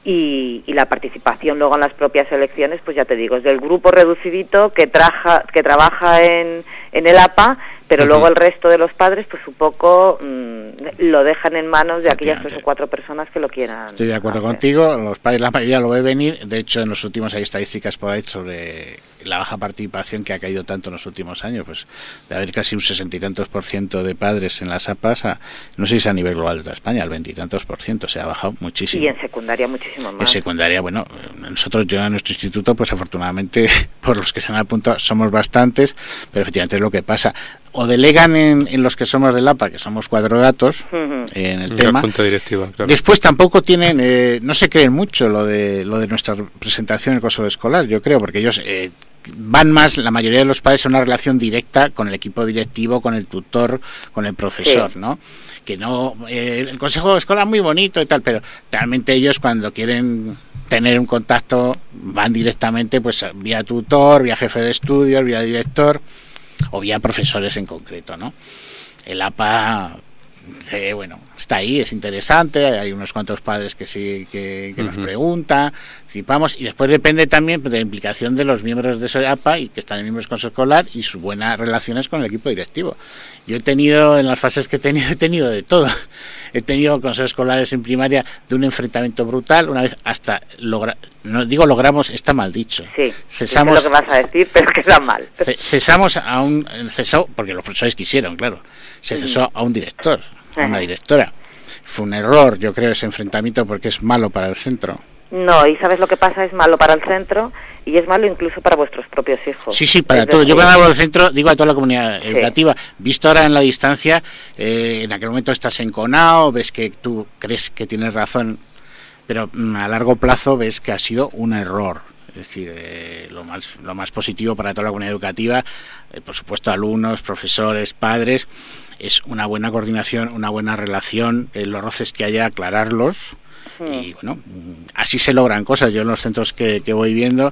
Y, y la participación luego en las propias elecciones, pues ya te digo, es del grupo reducidito que traja, que trabaja en, en el A P A, pero uh-huh. luego el resto de los padres, pues un poco mmm, lo dejan en manos de aquellas tres o cuatro personas que lo quieran. Estoy de acuerdo hacer. contigo, los padres, la mayoría lo ve venir. De hecho, en los últimos hay estadísticas por ahí sobre la baja participación que ha caído tanto en los últimos años, pues de haber casi un sesenta y tantos por ciento de padres en las A P As, a, no sé si es a nivel global de España, al veintitantos por ciento, se ha bajado muchísimo. Y en secundaria muchísimo más. En secundaria, bueno, nosotros, yo en nuestro instituto, pues afortunadamente, por los que se han apuntado, somos bastantes, pero efectivamente es lo que pasa. O delegan en, en los que somos del A P A, que somos cuatro gatos, uh-huh. eh, en el la tema. Junta directiva, claro. Después tampoco tienen, eh, no se creen mucho lo de lo de nuestra presentación en el consejo escolar, yo creo, porque ellos eh, van más, la mayoría de los padres, a una relación directa con el equipo directivo, con el tutor, con el profesor, sí. ¿no? Que no, eh, el consejo escolar muy bonito y tal, pero realmente ellos cuando quieren tener un contacto van directamente pues vía tutor, vía jefe de estudios, vía director o vía profesores en concreto, ¿no? El A P A, eh, bueno, está ahí, es interesante, hay unos cuantos padres que sí que, que uh-huh. nos preguntan, participamos, y después depende también de la implicación de los miembros de ese A P A y que están en el mismo consejo escolar y sus buenas relaciones con el equipo directivo. Yo he tenido, en las fases que he tenido, he tenido de todo. He tenido consejos escolares en primaria de un enfrentamiento brutal, una vez hasta logra, no digo logramos, está mal dicho. Sí, cesamos, es lo que vas a decir, pero que está mal. Cesamos a un, cesó, porque los profesores quisieron, claro, se cesó a un director, a una directora. Fue un error, yo creo, ese enfrentamiento, porque es malo para el centro. No, y ¿sabes lo que pasa? Es malo para el centro y es malo incluso para vuestros propios hijos. Sí, sí, para todo. Yo cuando hablo del centro digo a toda la comunidad sí. educativa. Visto ahora en la distancia, eh, en aquel momento estás enconado, ves que tú crees que tienes razón, pero mm, a largo plazo ves que ha sido un error. Es decir, eh, lo más lo más positivo para toda la comunidad educativa, eh, por supuesto alumnos, profesores, padres, es una buena coordinación, una buena relación, eh, los roces que haya, aclararlos. Y bueno, así se logran cosas. Yo en los centros que, que voy viendo,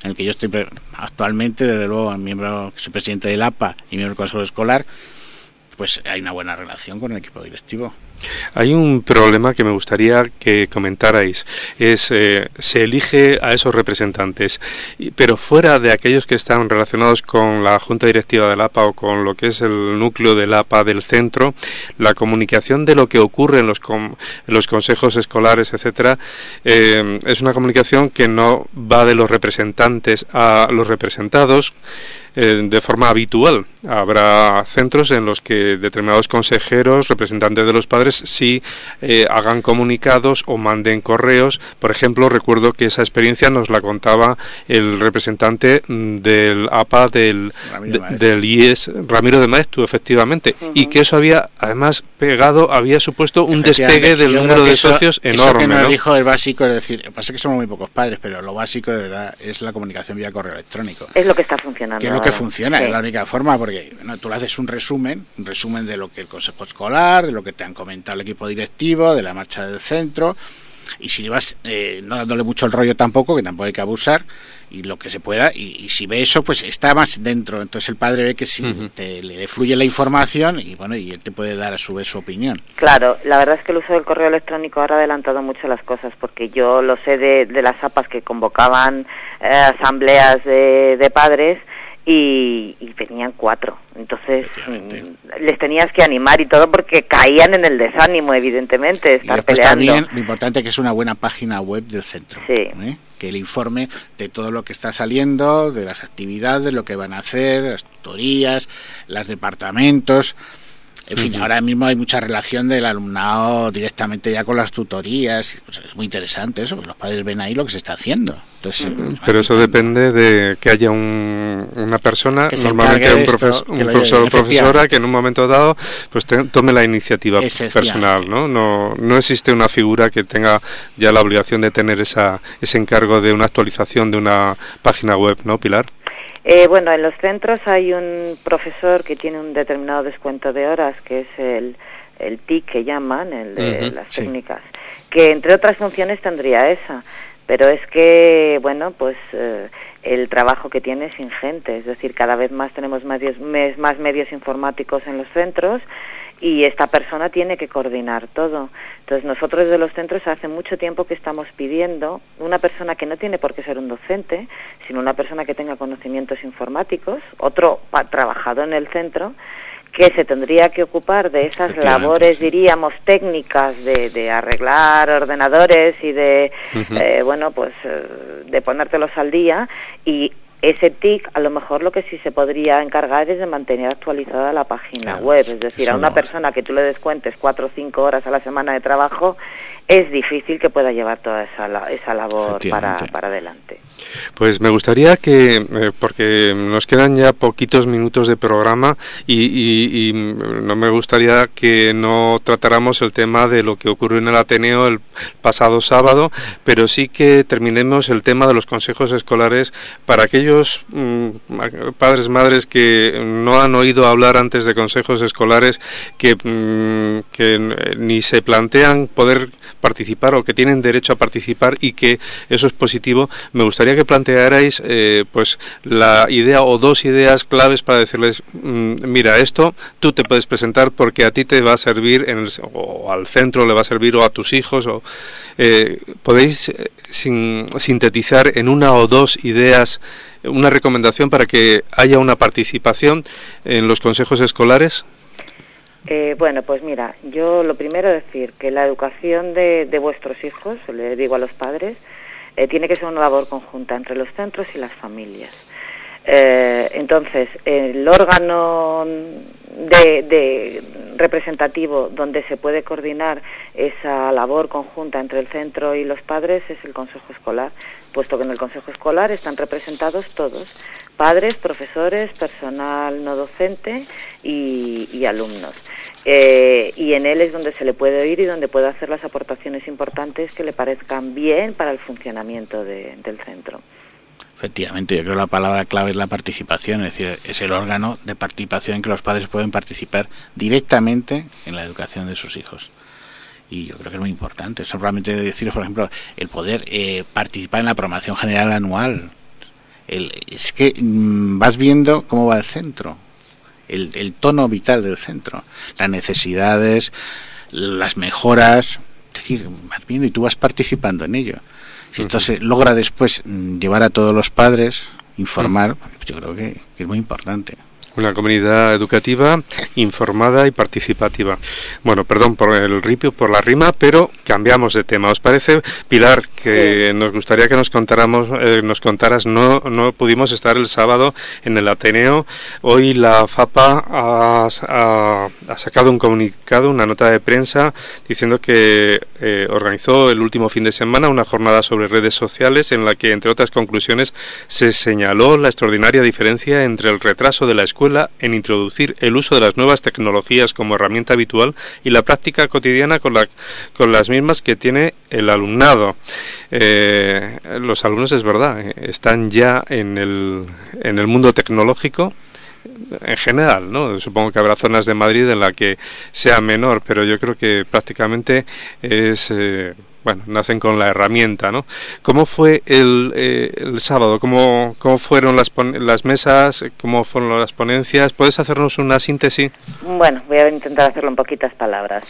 en el que yo estoy actualmente, desde luego, miembro, soy presidente del A P A y miembro del Consejo Escolar, pues hay una buena relación con el equipo directivo. Hay un problema que me gustaría que comentarais, es eh, se elige a esos representantes, pero fuera de aquellos que están relacionados con la Junta Directiva del A P A o con lo que es el núcleo del A P A del centro, la comunicación de lo que ocurre en los, con, en los consejos escolares, etcétera, eh, es una comunicación que no va de los representantes a los representados, Eh, de forma habitual. Habrá centros en los que determinados consejeros, representantes de los padres, sí eh, hagan comunicados o manden correos. Por ejemplo, recuerdo que esa experiencia nos la contaba el representante del A P A del, de, del I E S, Ramiro de Maestu, efectivamente, uh-huh. y que eso había además pegado, había supuesto un despegue del número de eso, socios eso enorme. Eso que nos ¿no? dijo es básico, es decir, pasa que somos muy pocos padres, pero lo básico de verdad es la comunicación vía correo electrónico. Es lo que está funcionando. Que es lo que funciona, sí. Es la única forma, porque bueno, tú le haces un resumen, un resumen de lo que el consejo escolar, de lo que te han comentado el equipo directivo, de la marcha del centro, y si vas eh, no dándole mucho el rollo tampoco, que tampoco hay que abusar, y lo que se pueda, y, y si ve eso, pues está más dentro, entonces el padre ve que sí, uh-huh. te, le fluye la información, y bueno, y él te puede dar a su vez su opinión. Claro, la verdad es que el uso del correo electrónico ahora ha adelantado mucho las cosas, porque yo lo sé de, de las A P As que convocaban eh, asambleas de, de padres, Y, y venían cuatro, entonces mm, les tenías que animar y todo porque caían en el desánimo, evidentemente, estar y peleando. También lo importante es que es una buena página web del centro, sí. ¿eh? Que el informe de todo lo que está saliendo, de las actividades, lo que van a hacer, las tutorías, los departamentos. En fin, uh-huh. ahora mismo hay mucha relación del alumnado directamente ya con las tutorías. Pues es muy interesante eso, porque los padres ven ahí lo que se está haciendo. Entonces, uh-huh. Pero eso depende de que haya un, una persona, que normalmente un, profes, esto, un profesor o profesora, que en un momento dado pues te, tome la iniciativa personal, ¿no? ¿no? No existe una figura que tenga ya la obligación de tener esa ese encargo de una actualización de una página web, ¿no, Pilar? Eh, bueno, en los centros hay un profesor que tiene un determinado descuento de horas, que es el, el T I C que llaman, el de uh-huh, las sí. técnicas, que entre otras funciones tendría esa, pero es que, bueno, pues eh, el trabajo que tiene es ingente, es decir, cada vez más tenemos medios, más medios informáticos en los centros, y esta persona tiene que coordinar todo. Entonces nosotros desde los centros hace mucho tiempo que estamos pidiendo una persona que no tiene por qué ser un docente, sino una persona que tenga conocimientos informáticos, otro pa- trabajado en el centro, que se tendría que ocupar de esas labores, sí. diríamos, técnicas de, de arreglar ordenadores y de, uh-huh. eh, bueno, pues de ponértelos al día, y ese T I C a lo mejor lo que sí se podría encargar es de mantener actualizada la página claro, web, es decir, a una no persona que tú le descuentes cuatro o cinco horas a la semana de trabajo, es difícil que pueda llevar toda esa, esa labor para, para adelante. Pues me gustaría que, eh, porque nos quedan ya poquitos minutos de programa y, y, y no me gustaría que no tratáramos el tema de lo que ocurrió en el Ateneo el pasado sábado, pero sí que terminemos el tema de los consejos escolares para aquellos mm, padres, madres que no han oído hablar antes de consejos escolares, que, mm, que ni se plantean poder participar o que tienen derecho a participar y que eso es positivo. Me gustaría que plantearais eh, pues la idea o dos ideas claves para decirles mmm, mira, esto tú te puedes presentar porque a ti te va a servir en el, o al centro le va a servir o a tus hijos o eh, podéis eh, sin, sintetizar en una o dos ideas una recomendación para que haya una participación en los consejos escolares. Eh, bueno, pues mira, yo lo primero decir que la educación de, de vuestros hijos, le digo a los padres, eh, tiene que ser una labor conjunta entre los centros y las familias. Eh, entonces, el órgano de, de representativo donde se puede coordinar esa labor conjunta entre el centro y los padres es el Consejo Escolar, puesto que en el Consejo Escolar están representados todos, padres, profesores, personal no docente y, y alumnos. Eh, y en él es donde se le puede oír y donde puede hacer las aportaciones importantes que le parezcan bien para el funcionamiento de, del centro. Efectivamente, yo creo que la palabra clave es la participación, es decir, es el órgano de participación en que los padres pueden participar directamente en la educación de sus hijos. Y yo creo que es muy importante. Eso realmente deciros, por ejemplo, el poder eh, participar en la programación general anual. el, es que mmm, vas viendo cómo va el centro, el, el tono vital del centro, las necesidades, las mejoras, es decir, vas viendo y tú vas participando en ello. Si esto se logra después llevar a todos los padres, informar, pues yo creo que, que es muy importante. Una comunidad educativa informada y participativa. Bueno, perdón por el ripio, por la rima, pero cambiamos de tema. ¿Os parece, Pilar, que sí. nos gustaría que nos contáramos, eh, nos contaras? No, no pudimos estar el sábado en el Ateneo. Hoy la FAPA ha, ha, ha sacado un comunicado, una nota de prensa, diciendo que eh, organizó el último fin de semana una jornada sobre redes sociales en la que, entre otras conclusiones, se señaló la extraordinaria diferencia entre el retraso de la escuela en introducir el uso de las nuevas tecnologías como herramienta habitual y la práctica cotidiana con, la, con las mismas que tiene el alumnado. Eh, los alumnos, es verdad, están ya en el, en el mundo tecnológico en general, ¿no? Supongo que habrá zonas de Madrid en la que sea menor, pero yo creo que prácticamente es... Eh, bueno, nacen con la herramienta, ¿no? ¿Cómo fue el, eh, el sábado? ¿Cómo, cómo fueron las, las mesas? ¿Cómo fueron las ponencias? ¿Puedes hacernos una síntesis? Bueno, voy a intentar hacerlo en poquitas palabras.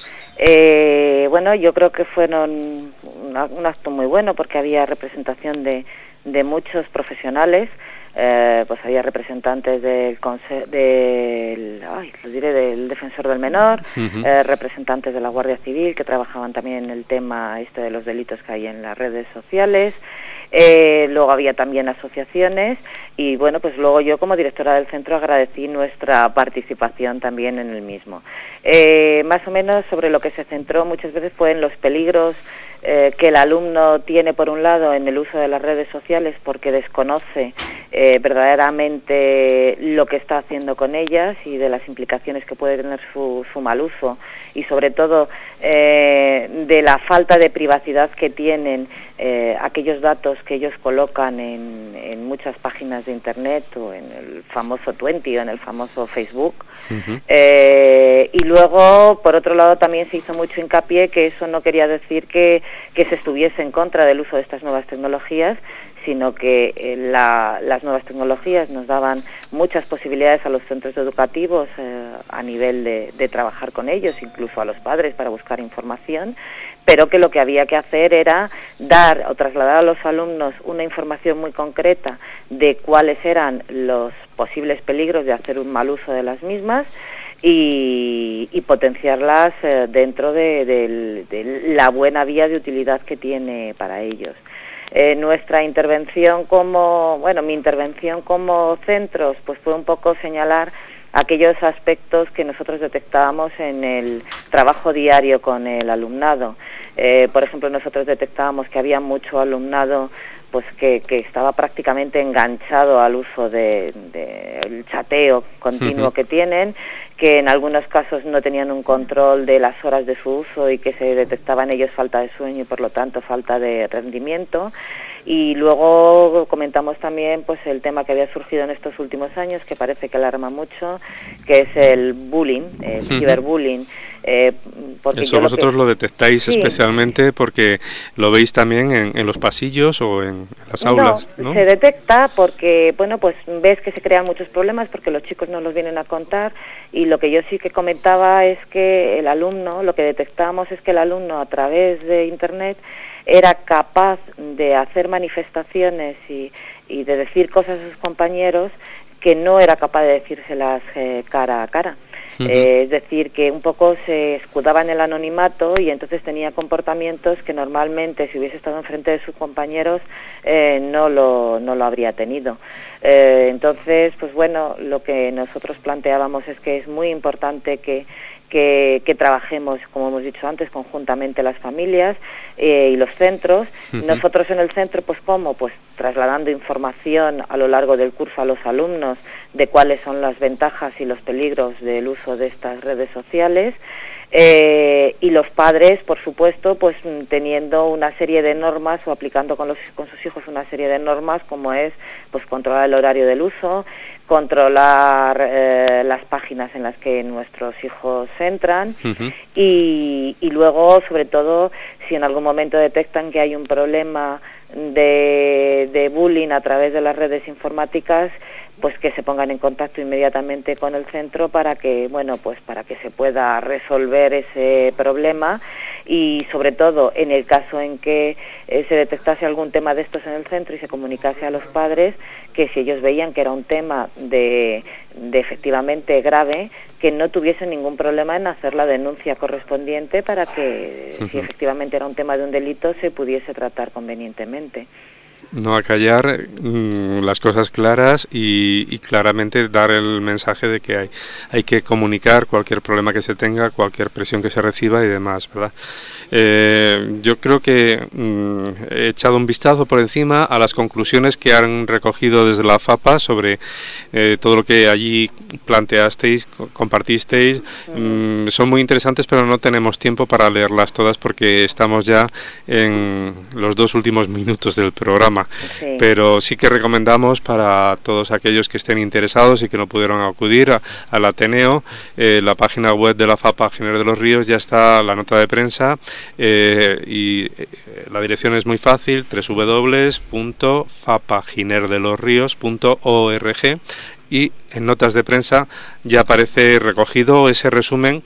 Eh, bueno, yo creo que fueron una, un acto muy bueno porque había representación de, de muchos profesionales. Eh, pues había representantes del, conse- del, ay, lo diré, del Defensor del Menor, uh-huh. eh, representantes de la Guardia Civil que trabajaban también en el tema este de los delitos que hay en las redes sociales, eh, luego había también asociaciones y bueno, pues luego yo como directora del centro agradecí nuestra participación también en el mismo. Eh, más o menos sobre lo que se centró muchas veces fue en los peligros Eh, que el alumno tiene por un lado en el uso de las redes sociales porque desconoce eh, verdaderamente lo que está haciendo con ellas y de las implicaciones que puede tener su, su mal uso y sobre todo eh, de la falta de privacidad que tienen eh, aquellos datos que ellos colocan en, en muchas páginas de internet o en el famoso veinte o en el famoso Facebook. Uh-huh. eh, y luego por otro lado también se hizo mucho hincapié que eso no quería decir que que se estuviese en contra del uso de estas nuevas tecnologías, sino que eh, la, las nuevas tecnologías nos daban muchas posibilidades a los centros educativos eh, a nivel de, de trabajar con ellos, incluso a los padres para buscar información, pero que lo que había que hacer era dar o trasladar a los alumnos una información muy concreta de cuáles eran los posibles peligros de hacer un mal uso de las mismas, Y, y potenciarlas eh, dentro de, de, de la buena vía de utilidad que tiene para ellos. Eh, nuestra intervención como, bueno, mi intervención como centros, pues fue un poco señalar aquellos aspectos que nosotros detectábamos en el trabajo diario con el alumnado. Eh, por ejemplo, nosotros detectábamos que había mucho alumnado pues que, que estaba prácticamente enganchado al uso de, de el chateo continuo uh-huh. que tienen, que en algunos casos no tenían un control de las horas de su uso y que se detectaba en ellos falta de sueño y por lo tanto falta de rendimiento. Y luego comentamos también pues el tema que había surgido en estos últimos años, que parece que alarma mucho, que es el bullying, el uh-huh. ciberbullying. Eh, porque Eso vosotros lo, que... lo detectáis sí. especialmente porque lo veis también en, en los pasillos o en las aulas, ¿no? ¿no? Se detecta porque, bueno, pues ves que se crean muchos problemas porque los chicos no los vienen a contar y lo que yo sí que comentaba es que el alumno, lo que detectamos es que el alumno a través de Internet era capaz de hacer manifestaciones y, y de decir cosas a sus compañeros que no era capaz de decírselas eh, cara a cara. Uh-huh. Eh, es decir, que un poco se escudaba en el anonimato y entonces tenía comportamientos que normalmente si hubiese estado enfrente de sus compañeros eh, no lo no lo habría tenido. Eh, entonces, pues bueno, lo que nosotros planteábamos es que es muy importante que Que, que trabajemos, como hemos dicho antes, conjuntamente las familias eh, y los centros. Uh-huh. Nosotros en el centro, pues ¿cómo? Pues trasladando información a lo largo del curso a los alumnos de cuáles son las ventajas y los peligros del uso de estas redes sociales. Eh, y los padres, por supuesto, pues teniendo una serie de normas o aplicando con, los, con sus hijos una serie de normas como es pues controlar el horario del uso, controlar eh, las páginas en las que nuestros hijos entran uh-huh. y, y luego, sobre todo, si en algún momento detectan que hay un problema de, de bullying a través de las redes informáticas, pues que se pongan en contacto inmediatamente con el centro para que, bueno, pues para que se pueda resolver ese problema, y sobre todo en el caso en que eh, se detectase algún tema de estos en el centro y se comunicase a los padres, que si ellos veían que era un tema de, de efectivamente grave, que no tuviesen ningún problema en hacer la denuncia correspondiente para que, uh-huh. si efectivamente era un tema de un delito, se pudiese tratar convenientemente. No acallar, mmm, las cosas claras y, y claramente dar el mensaje de que hay, hay que comunicar cualquier problema que se tenga, cualquier presión que se reciba y demás, ¿verdad? Eh, yo creo que mmm, he echado un vistazo por encima a las conclusiones que han recogido desde la FAPA sobre eh, todo lo que allí planteasteis, compartisteis. Mmm, son muy interesantes, pero no tenemos tiempo para leerlas todas porque estamos ya en los dos últimos minutos del programa. Sí. Pero sí que recomendamos para todos aquellos que estén interesados y que no pudieron acudir a, al Ateneo, eh, la página web de la FAPA Giner de los Ríos, ya está la nota de prensa, eh, y eh, la dirección es muy fácil: doble u doble u doble u punto fapa giner de los ríos punto org, y en notas de prensa ya aparece recogido ese resumen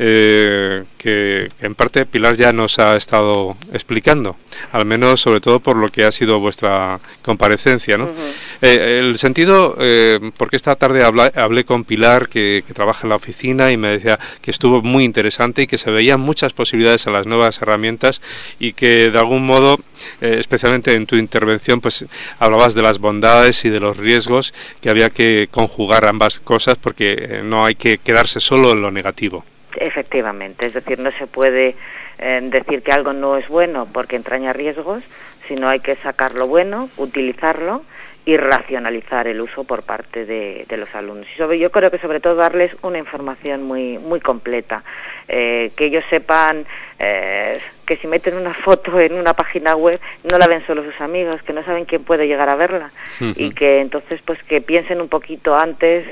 eh, que, que en parte Pilar ya nos ha estado explicando, al menos sobre todo por lo que ha sido vuestra comparecencia, ¿no? Uh-huh. Eh, el sentido, eh, porque esta tarde habla, hablé con Pilar, que, que trabaja en la oficina, y me decía que estuvo muy interesante y que se veían muchas posibilidades a las nuevas herramientas, y que de algún modo, eh, especialmente en tu intervención, pues hablabas de las bondades y de los riesgos, que había que conjugar ambas cosas porque no hay que quedarse solo en lo negativo. Efectivamente, es decir, no se puede eh, decir que algo no es bueno porque entraña riesgos, sino hay que sacar lo bueno, utilizarlo y racionalizar el uso por parte de, de los alumnos. Y sobre, yo creo que sobre todo darles una información muy muy completa, eh, que ellos sepan eh, que si meten una foto en una página web no la ven solo sus amigos, que no saben quién puede llegar a verla, uh-huh. y que entonces pues que piensen un poquito antes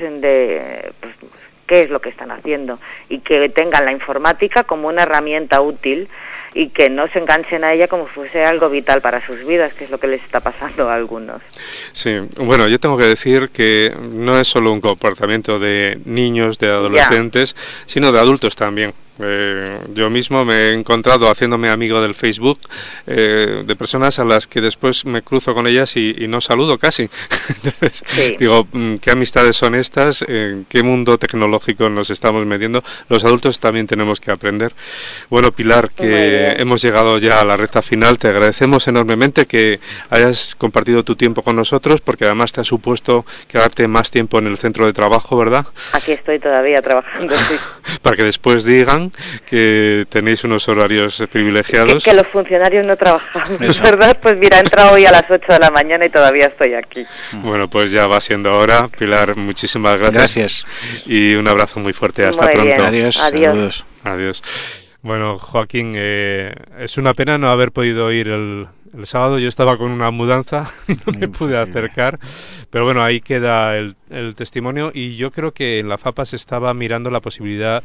de pues, qué es lo que están haciendo, y que tengan la informática como una herramienta útil y que no se enganchen a ella como fuese algo vital para sus vidas, que es lo que les está pasando a algunos. Sí, bueno, yo tengo que decir que no es solo un comportamiento de niños, de adolescentes, ya. sino de adultos también. Eh, yo mismo me he encontrado haciéndome amigo del Facebook eh, de personas a las que después me cruzo con ellas y, y no saludo casi. Entonces, sí. digo, ¿qué amistades son estas? ¿En qué mundo tecnológico nos estamos metiendo? Los adultos también tenemos que aprender. Bueno, Pilar, que hemos llegado ya a la recta final, te agradecemos enormemente que hayas compartido tu tiempo con nosotros, porque además te ha supuesto quedarte más tiempo en el centro de trabajo, ¿verdad? Aquí estoy todavía trabajando, sí. Para que después digan que tenéis unos horarios privilegiados. Que, que los funcionarios no trabajamos, Eso. ¿verdad? Pues mira, he entrado hoy a las ocho de la mañana y todavía estoy aquí. Bueno, pues ya va siendo hora. Pilar, muchísimas gracias. Gracias. Y un abrazo muy fuerte. Hasta muy pronto. Bien. Adiós. Adiós. Adiós. Bueno, Joaquín, eh, es una pena no haber podido ir el, el sábado. Yo estaba con una mudanza y no me pude acercar, pero bueno, ahí queda el, el testimonio, y yo creo que en la FAPA se estaba mirando la posibilidad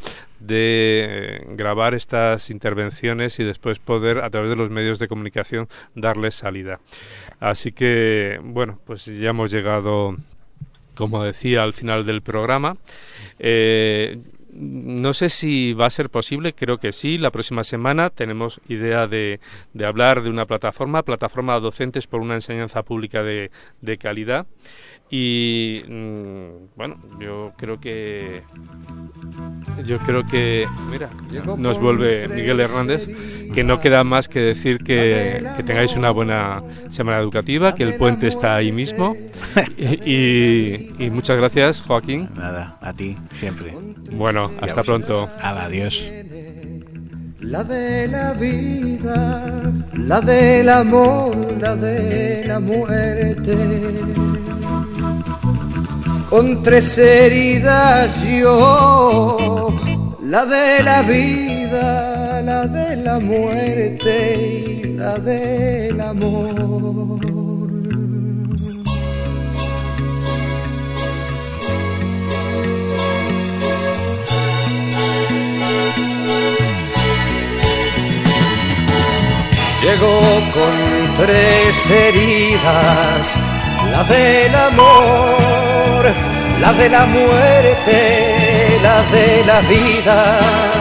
de eh, grabar estas intervenciones y después poder, a través de los medios de comunicación, darles salida. Así que, bueno, pues ya hemos llegado, como decía, al final del programa. Eh, No sé si va a ser posible, creo que sí. La próxima semana tenemos idea de, de hablar de una plataforma, plataforma Docentes por una Enseñanza Pública de, de Calidad. Y mmm, bueno, yo creo que yo creo que mira, nos vuelve Miguel Hernández, que no queda más que decir que, que tengáis una buena semana educativa, que el puente está ahí mismo, y, y muchas gracias, Joaquín. Nada, a ti siempre. Bueno, hasta pronto. Adiós. La de la vida, la del amor, la de la muerte. Con tres heridas yo, la de la vida, la de la muerte y la del amor. Llegó con tres heridas, la del amor, la de la muerte, la de la vida.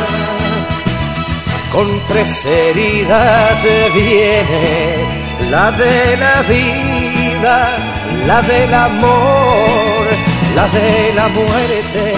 Con tres heridas viene la de la vida, la del amor, la de la muerte.